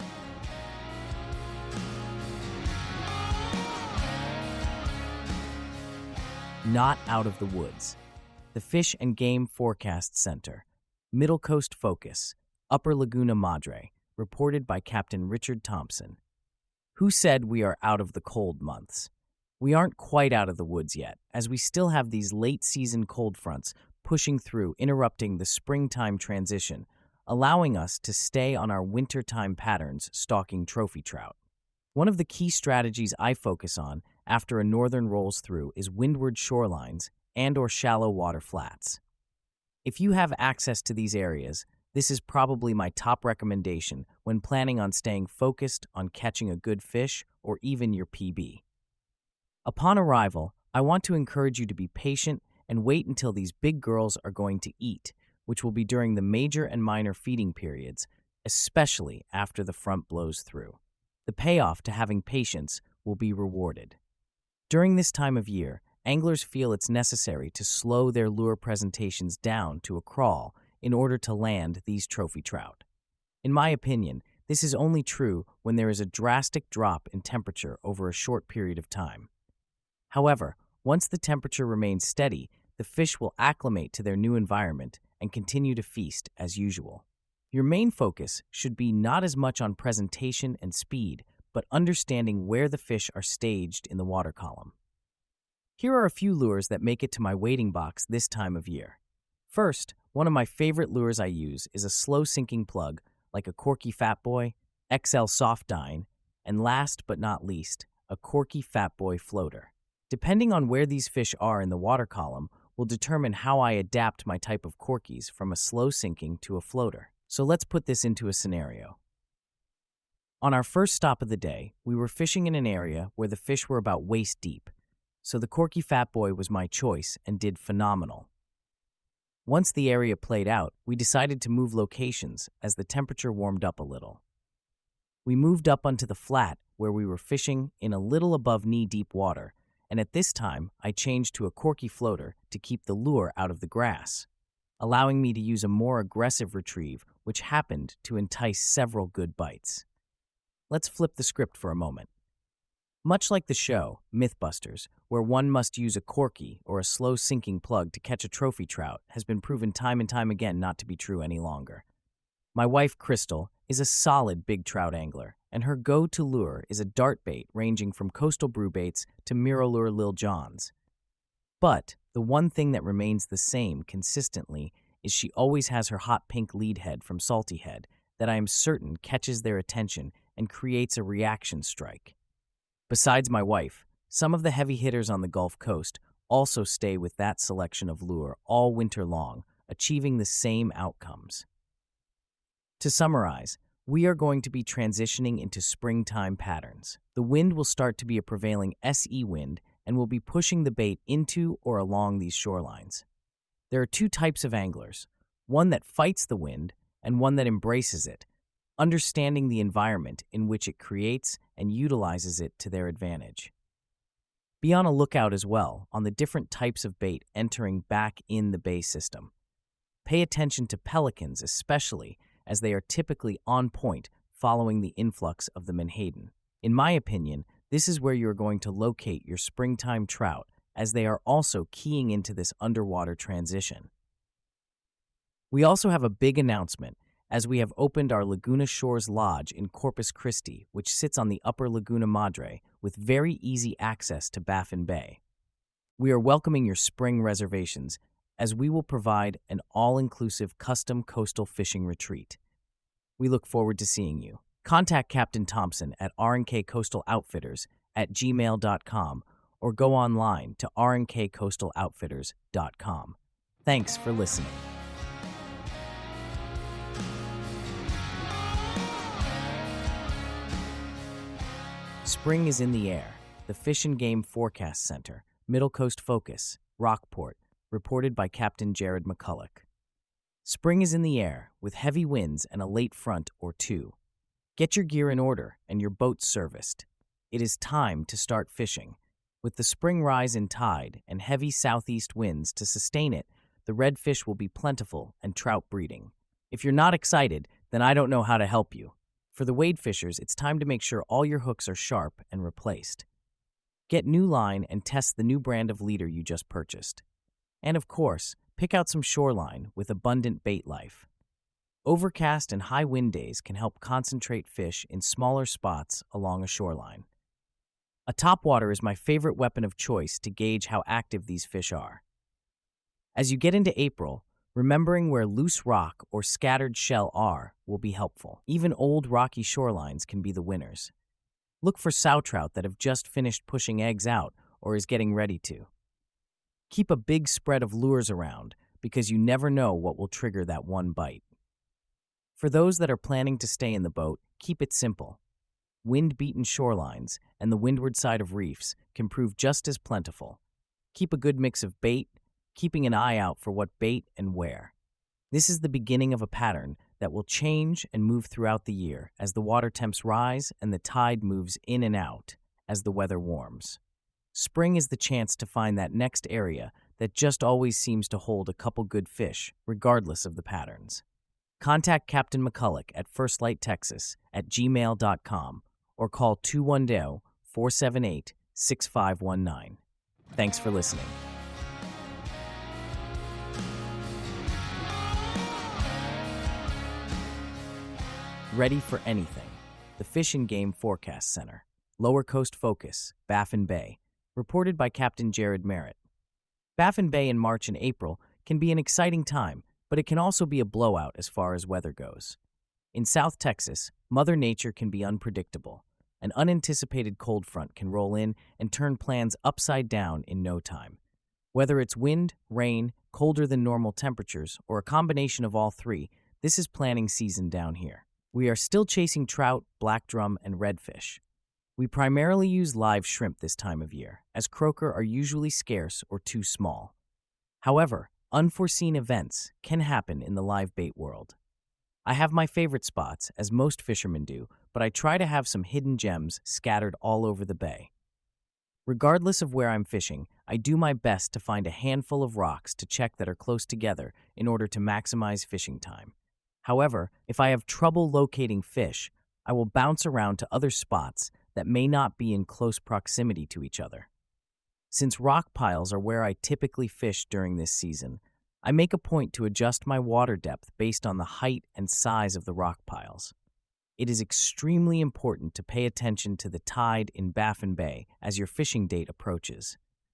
Not out of the woods. The Fish and Game Forecast Center. Middle Coast Focus. Upper Laguna Madre. Reported by Captain Richard Thompson. Who said we are out of the cold months? We aren't quite out of the woods yet, as we still have these late-season cold fronts pushing through, interrupting the springtime transition, allowing us to stay on our wintertime patterns stalking trophy trout. One of the key strategies I focus on after a northern rolls through is windward shorelines and or shallow water flats. If you have access to these areas, this is probably my top recommendation when planning on staying focused on catching a good fish or even your P B. Upon arrival, I want to encourage you to be patient and wait until these big girls are going to eat, which will be during the major and minor feeding periods, especially after the front blows through. The payoff to having patience will be rewarded. During this time of year, anglers feel it's necessary to slow their lure presentations down to a crawl in order to land these trophy trout. In my opinion, this is only true when there is a drastic drop in temperature over a short period of time. However, once the temperature remains steady, the fish will acclimate to their new environment and continue to feast as usual. Your main focus should be not as much on presentation and speed, but understanding where the fish are staged in the water column. Here are a few lures that make it to my waiting box this time of year. First, one of my favorite lures I use is a slow-sinking plug like a Corky Fat Boy, X L Soft Dine, and last but not least, a Corky Fat Boy floater. Depending on where these fish are in the water column will determine how I adapt my type of corkies from a slow-sinking to a floater. So let's put this into a scenario. On our first stop of the day, we were fishing in an area where the fish were about waist deep, so the Corky Fat Boy was my choice and did phenomenal. Once the area played out, we decided to move locations as the temperature warmed up a little. We moved up onto the flat where we were fishing in a little above knee-deep water, and at this time I changed to a Corky floater to keep the lure out of the grass, allowing me to use a more aggressive retrieve, which happened to entice several good bites. Let's flip the script for a moment. Much like the show, Mythbusters, where one must use a Corky or a slow-sinking plug to catch a trophy trout, has been proven time and time again not to be true any longer. My wife, Crystal, is a solid big trout angler, and her go-to lure is a dart bait ranging from Coastal Brew Baits to Mirrolure Lil John's. But the one thing that remains the same consistently is she always has her hot pink lead head from Salty Head that I am certain catches their attention and creates a reaction strike. Besides my wife, some of the heavy hitters on the Gulf Coast also stay with that selection of lure all winter long, achieving the same outcomes. To summarize, we are going to be transitioning into springtime patterns. The wind will start to be a prevailing S E wind and will be pushing the bait into or along these shorelines. There are two types of anglers, one that fights the wind and one that embraces it, understanding the environment in which it creates and utilizes it to their advantage. Be on a lookout as well on the different types of bait entering back in the bay system. Pay attention to pelicans especially, as they are typically on point following the influx of the menhaden. In my opinion, this is where you're going to locate your springtime trout, as they are also keying into this underwater transition. We also have a big announcement, as we have opened our Laguna Shores Lodge in Corpus Christi, which sits on the upper Laguna Madre with very easy access to Baffin Bay. We are welcoming your spring reservations, as we will provide an all-inclusive custom coastal fishing retreat. We look forward to seeing you. Contact Captain Thompson at R and K Coastal Outfitters at gmail dot com or go online to r n k coastal outfitters dot com. Thanks for listening. Spring is in the air. The Fish and Game Forecast Center, Middle Coast Focus, Rockport, reported by Captain Jared McCulloch. Spring is in the air, with heavy winds and a late front or two. Get your gear in order and your boat serviced. It is time to start fishing. With the spring rise in tide and heavy southeast winds to sustain it, the redfish will be plentiful and trout breeding. If you're not excited, then I don't know how to help you. For the wade fishers, it's time to make sure all your hooks are sharp and replaced. Get new line and test the new brand of leader you just purchased. And of course, pick out some shoreline with abundant bait life. Overcast and high wind days can help concentrate fish in smaller spots along a shoreline. A topwater is my favorite weapon of choice to gauge how active these fish are. As you get into April, remembering where loose rock or scattered shell are will be helpful. Even old rocky shorelines can be the winners. Look for sow trout that have just finished pushing eggs out or is getting ready to. Keep a big spread of lures around because you never know what will trigger that one bite. For those that are planning to stay in the boat, keep it simple. Wind-beaten shorelines and the windward side of reefs can prove just as plentiful. Keep a good mix of bait, keeping an eye out for what bait and where. This is the beginning of a pattern that will change and move throughout the year as the water temps rise and the tide moves in and out as the weather warms. Spring is the chance to find that next area that just always seems to hold a couple good fish, regardless of the patterns. Contact Captain McCulloch at First Light Texas at gmail dot com or call two one zero, four seven eight, six five one nine. Thanks for listening. Ready for anything. The Fish and Game Forecast Center, Lower Coast Focus, Baffin Bay, reported by Captain Jared Merritt. Baffin Bay in March and April can be an exciting time, but it can also be a blowout as far as weather goes. In South Texas, Mother Nature can be unpredictable. An unanticipated cold front can roll in and turn plans upside down in no time. Whether it's wind, rain, colder than normal temperatures, or a combination of all three, this is planning season down here. We are still chasing trout, black drum, and redfish. We primarily use live shrimp this time of year, as croaker are usually scarce or too small. However, unforeseen events can happen in the live bait world. I have my favorite spots, as most fishermen do, but I try to have some hidden gems scattered all over the bay. Regardless of where I'm fishing, I do my best to find a handful of rocks to check that are close together in order to maximize fishing time. However, if I have trouble locating fish, I will bounce around to other spots that may not be in close proximity to each other. Since rock piles are where I typically fish during this season, I make a point to adjust my water depth based on the height and size of the rock piles. It is extremely important to pay attention to the tide in Baffin Bay as your fishing date approaches.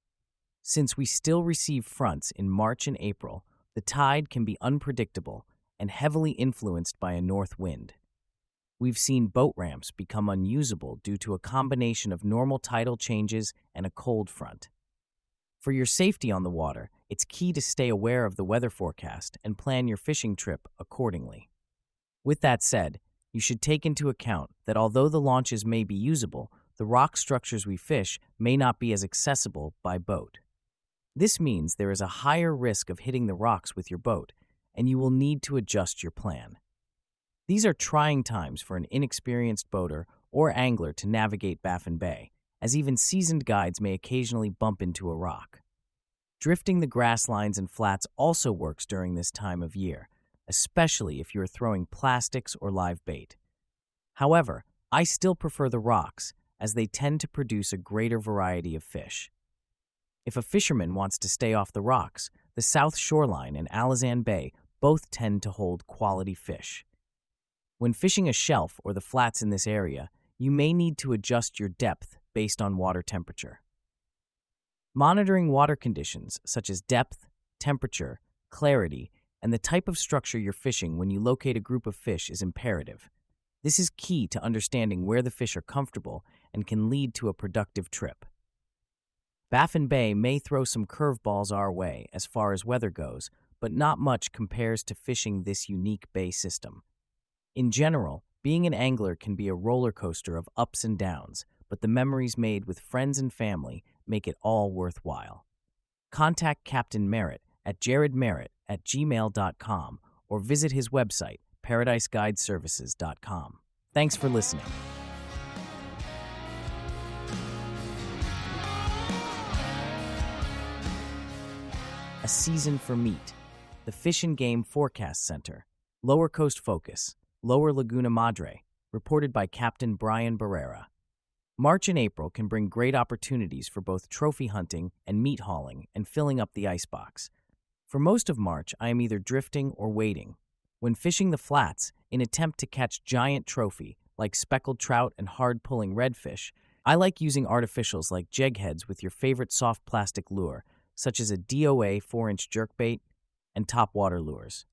Since we still receive fronts in March and April, the tide can be unpredictable and heavily influenced by a north wind. We've seen boat ramps become unusable due to a combination of normal tidal changes and a cold front. For your safety on the water, it's key to stay aware of the weather forecast and plan your fishing trip accordingly. With that said, you should take into account that although the launches may be usable, the rock structures we fish may not be as accessible by boat. This means there is a higher risk of hitting the rocks with your boat, and you will need to adjust your plan. These are trying times for an inexperienced boater or angler to navigate Baffin Bay, as even seasoned guides may occasionally bump into a rock. Drifting the grass lines and flats also works during this time of year, especially if you are throwing plastics or live bait. However, I still prefer the rocks, as they tend to produce a greater variety of fish. If a fisherman wants to stay off the rocks, the South Shoreline and Alizan Bay both tend to hold quality fish. When fishing a shelf or the flats in this area, you may need to adjust your depth based on water temperature. Monitoring water conditions such as depth, temperature, clarity, and the type of structure you're fishing when you locate a group of fish is imperative. This is key to understanding where the fish are comfortable and can lead to a productive trip. Baffin Bay may throw some curveballs our way as far as weather goes, but not much compares to fishing this unique bay system. In general, being an angler can be a roller coaster of ups and downs, but the memories made with friends and family make it all worthwhile. Contact Captain Merritt at jared merritt at gmail dot com or visit his website, paradise guide services dot com. Thanks for listening. A Season for Meat. The Fish and Game Forecast Center. Lower Coast Focus. Lower Laguna Madre. Reported by Captain Brian Barrera. March and April can bring great opportunities for both trophy hunting and meat hauling and filling up the icebox. For most of March, I am either drifting or wading. When fishing the flats, in attempt to catch giant trophy, like speckled trout and hard-pulling redfish, I like using artificials like jigheads with your favorite soft plastic lure, such as a D O A four-inch jerkbait and topwater lures.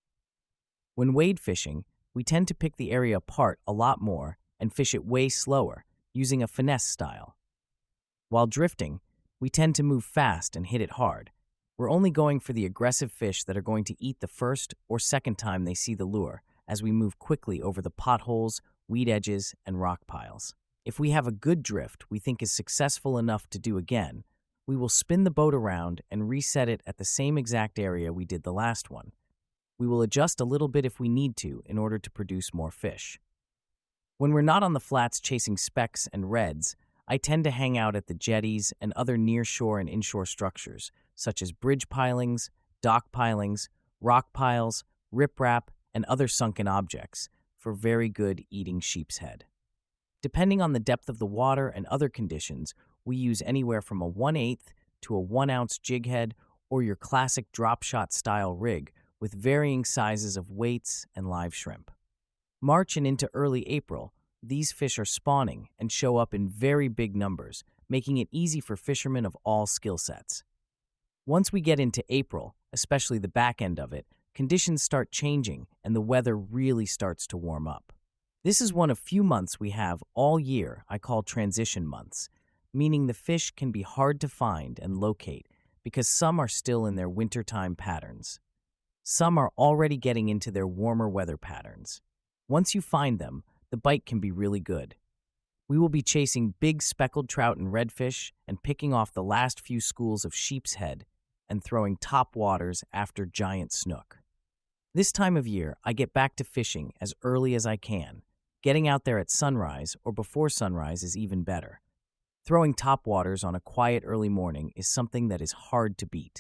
When wade fishing, we tend to pick the area apart a lot more and fish it way slower, using a finesse style. While drifting, we tend to move fast and hit it hard. We're only going for the aggressive fish that are going to eat the first or second time they see the lure, as we move quickly over the potholes, weed edges, and rock piles. If we have a good drift we think is successful enough to do again, we will spin the boat around and reset it at the same exact area we did the last one. We will adjust a little bit if we need to in order to produce more fish. When we're not on the flats chasing specks and reds, I tend to hang out at the jetties and other near-shore and inshore structures, such as bridge pilings, dock pilings, rock piles, riprap, and other sunken objects, for very good eating sheep's head. Depending on the depth of the water and other conditions, we use anywhere from a one eighth to a one ounce jig head or your classic drop shot style rig with varying sizes of weights and live shrimp. March and into early April, these fish are spawning and show up in very big numbers, making it easy for fishermen of all skill sets. Once we get into April, especially the back end of it, conditions start changing and the weather really starts to warm up. This is one of few months we have all year I call transition months, meaning the fish can be hard to find and locate because some are still in their wintertime patterns. Some are already getting into their warmer weather patterns. Once you find them, the bite can be really good. We will be chasing big speckled trout and redfish and picking off the last few schools of sheep's head and throwing top waters after giant snook. This time of year, I get back to fishing as early as I can. Getting out there at sunrise or before sunrise is even better. Throwing top waters on a quiet early morning is something that is hard to beat.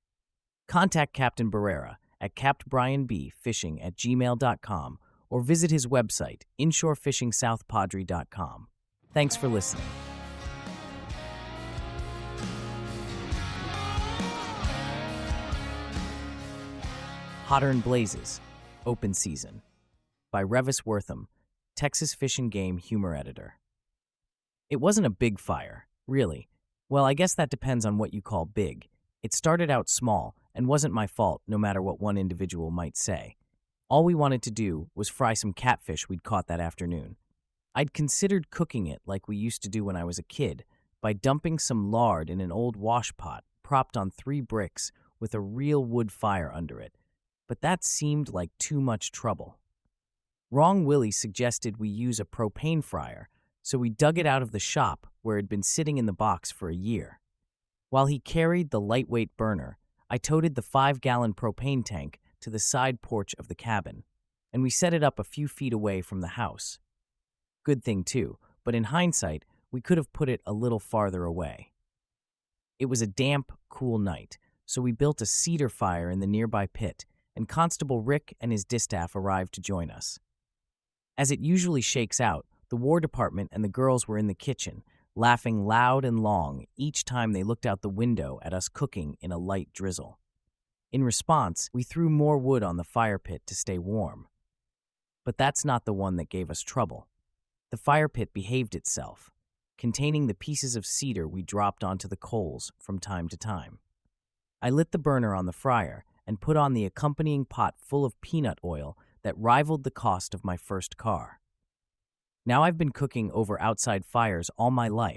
Contact Captain Barrera at captbrianbfishing at gmail dot com or visit his website, inshore fishing south padre dot com. Thanks for listening. Hotter and Blazes, Open Season, by Revis Wortham, Texas Fish and Game humor editor. It wasn't a big fire, really. Well, I guess that depends on what you call big. It started out small and wasn't my fault, no matter what one individual might say. All we wanted to do was fry some catfish we'd caught that afternoon. I'd considered cooking it like we used to do when I was a kid, by dumping some lard in an old wash pot propped on three bricks with a real wood fire under it, but that seemed like too much trouble. Wrong Willie suggested we use a propane fryer, so we dug it out of the shop where it had been sitting in the box for a year. While he carried the lightweight burner, I toted the five-gallon propane tank to the side porch of the cabin, and we set it up a few feet away from the house. Good thing, too, but in hindsight, we could have put it a little farther away. It was a damp, cool night, so we built a cedar fire in the nearby pit, and Constable Rick and his distaff arrived to join us. As it usually shakes out, the War Department and the girls were in the kitchen, laughing loud and long each time they looked out the window at us cooking in a light drizzle. In response, we threw more wood on the fire pit to stay warm. But that's not the one that gave us trouble. The fire pit behaved itself, containing the pieces of cedar we dropped onto the coals from time to time. I lit the burner on the fryer and put on the accompanying pot full of peanut oil that rivaled the cost of my first car. Now I've been cooking over outside fires all my life,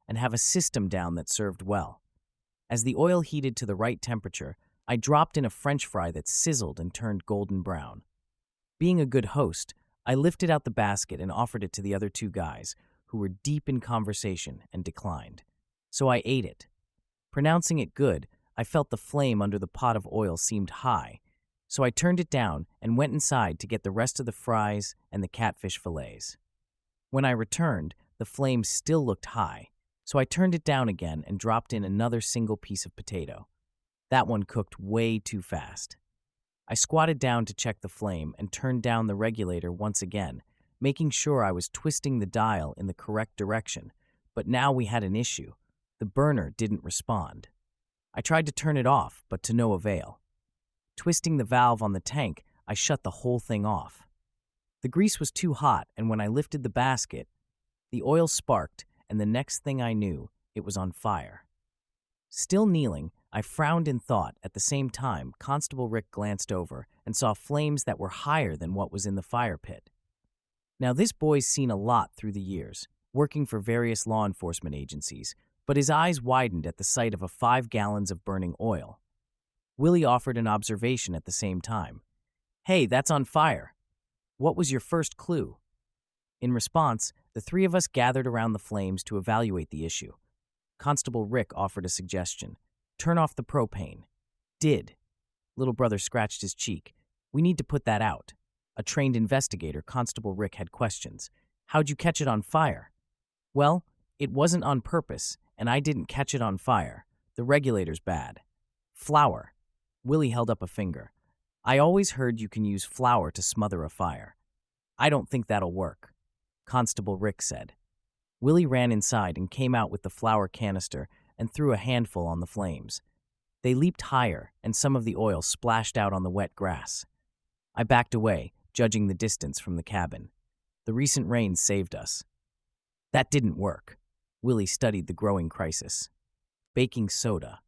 and have a system down that served well. As the oil heated to the right temperature, I dropped in a French fry that sizzled and turned golden brown. Being a good host, I lifted out the basket and offered it to the other two guys, who were deep in conversation and declined. So I ate it. Pronouncing it good, I felt the flame under the pot of oil seemed high, so I turned it down and went inside to get the rest of the fries and the catfish fillets. When I returned, the flame still looked high, so I turned it down again and dropped in another single piece of potato. That one cooked way too fast. I squatted down to check the flame and turned down the regulator once again, making sure I was twisting the dial in the correct direction, but now we had an issue. The burner didn't respond. I tried to turn it off, but to no avail. Twisting the valve on the tank, I shut the whole thing off. The grease was too hot, and when I lifted the basket, the oil sparked, and the next thing I knew, it was on fire. Still kneeling, I frowned in thought. At the same time, Constable Rick glanced over and saw flames that were higher than what was in the fire pit. Now, this boy's seen a lot through the years, working for various law enforcement agencies, but his eyes widened at the sight of a five gallons of burning oil. Willie offered an observation at the same time. "Hey, that's on fire. What was your first clue?" In response, the three of us gathered around the flames to evaluate the issue. Constable Rick offered a suggestion. "Turn off the propane." "Did." Little brother scratched his cheek. "We need to put that out." A trained investigator, Constable Rick had questions. "How'd you catch it on fire?" "Well, it wasn't on purpose, and I didn't catch it on fire. The regulator's bad." "Flour." Willie held up a finger. "I always heard you can use flour to smother a fire." "I don't think that'll work," Constable Rick said. Willie ran inside and came out with the flour canister and threw a handful on the flames. They leaped higher, and some of the oil splashed out on the wet grass. I backed away, judging the distance from the cabin. The recent rains saved us. That didn't work. Willie studied the growing crisis. Baking soda.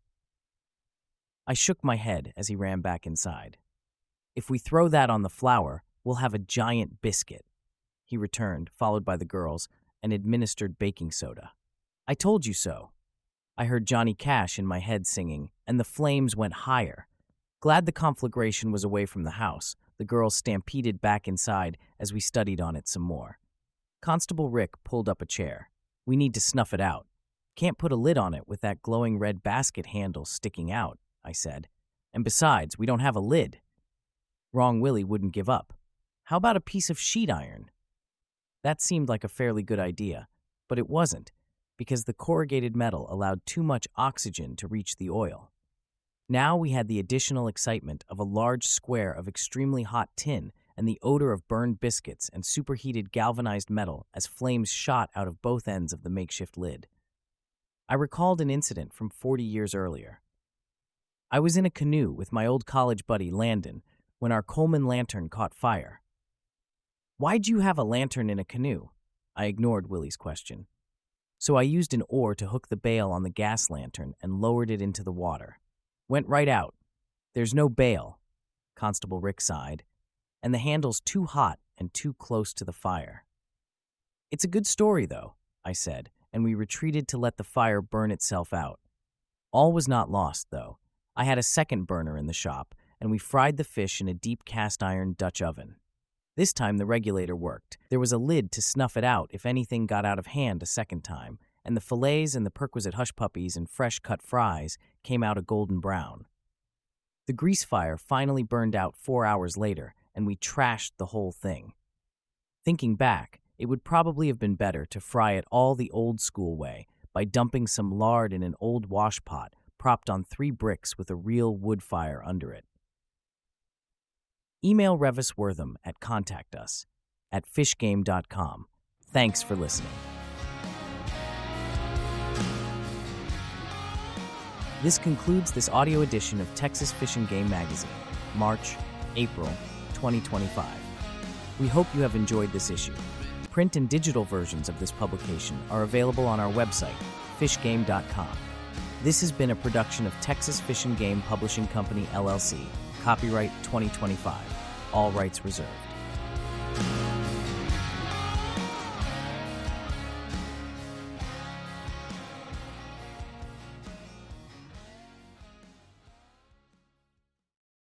I shook my head as he ran back inside. "If we throw that on the flour, we'll have a giant biscuit." He returned, followed by the girls, and administered baking soda. "I told you so." I heard Johnny Cash in my head singing, and the flames went higher. Glad the conflagration was away from the house, the girls stampeded back inside as we studied on it some more. Constable Rick pulled up a chair. "We need to snuff it out. Can't put a lid on it with that glowing red basket handle sticking out," I said. "And besides, we don't have a lid." Wrong Willie wouldn't give up. "How about a piece of sheet iron?" That seemed like a fairly good idea, but it wasn't, because the corrugated metal allowed too much oxygen to reach the oil. Now we had the additional excitement of a large square of extremely hot tin and the odor of burned biscuits and superheated galvanized metal as flames shot out of both ends of the makeshift lid. I recalled an incident from forty years earlier. I was in a canoe with my old college buddy Landon when our Coleman lantern caught fire. "Why'd you have a lantern in a canoe?" I ignored Willie's question. So I used an oar to hook the bail on the gas lantern and lowered it into the water. "Went right out. There's no bail," Constable Rick sighed, "and the handle's too hot and too close to the fire." "It's a good story, though," I said, and we retreated to let the fire burn itself out. All was not lost, though. I had a second burner in the shop, and we fried the fish in a deep cast-iron Dutch oven. This time the regulator worked. There was a lid to snuff it out if anything got out of hand a second time, and the fillets and the perquisite hush puppies and fresh-cut fries came out a golden brown. The grease fire finally burned out four hours later, and we trashed the whole thing. Thinking back, it would probably have been better to fry it all the old-school way by dumping some lard in an old wash pot propped on three bricks with a real wood fire under it. Email Revis Wortham at contact us at fishgame dot com. Thanks for listening. This concludes this audio edition of Texas Fish and Game Magazine, March, April, twenty twenty-five. We hope you have enjoyed this issue. Print and digital versions of this publication are available on our website, fishgame dot com. This has been a production of Texas Fish and Game Publishing Company, L L C. Copyright twenty twenty-five. All rights reserved.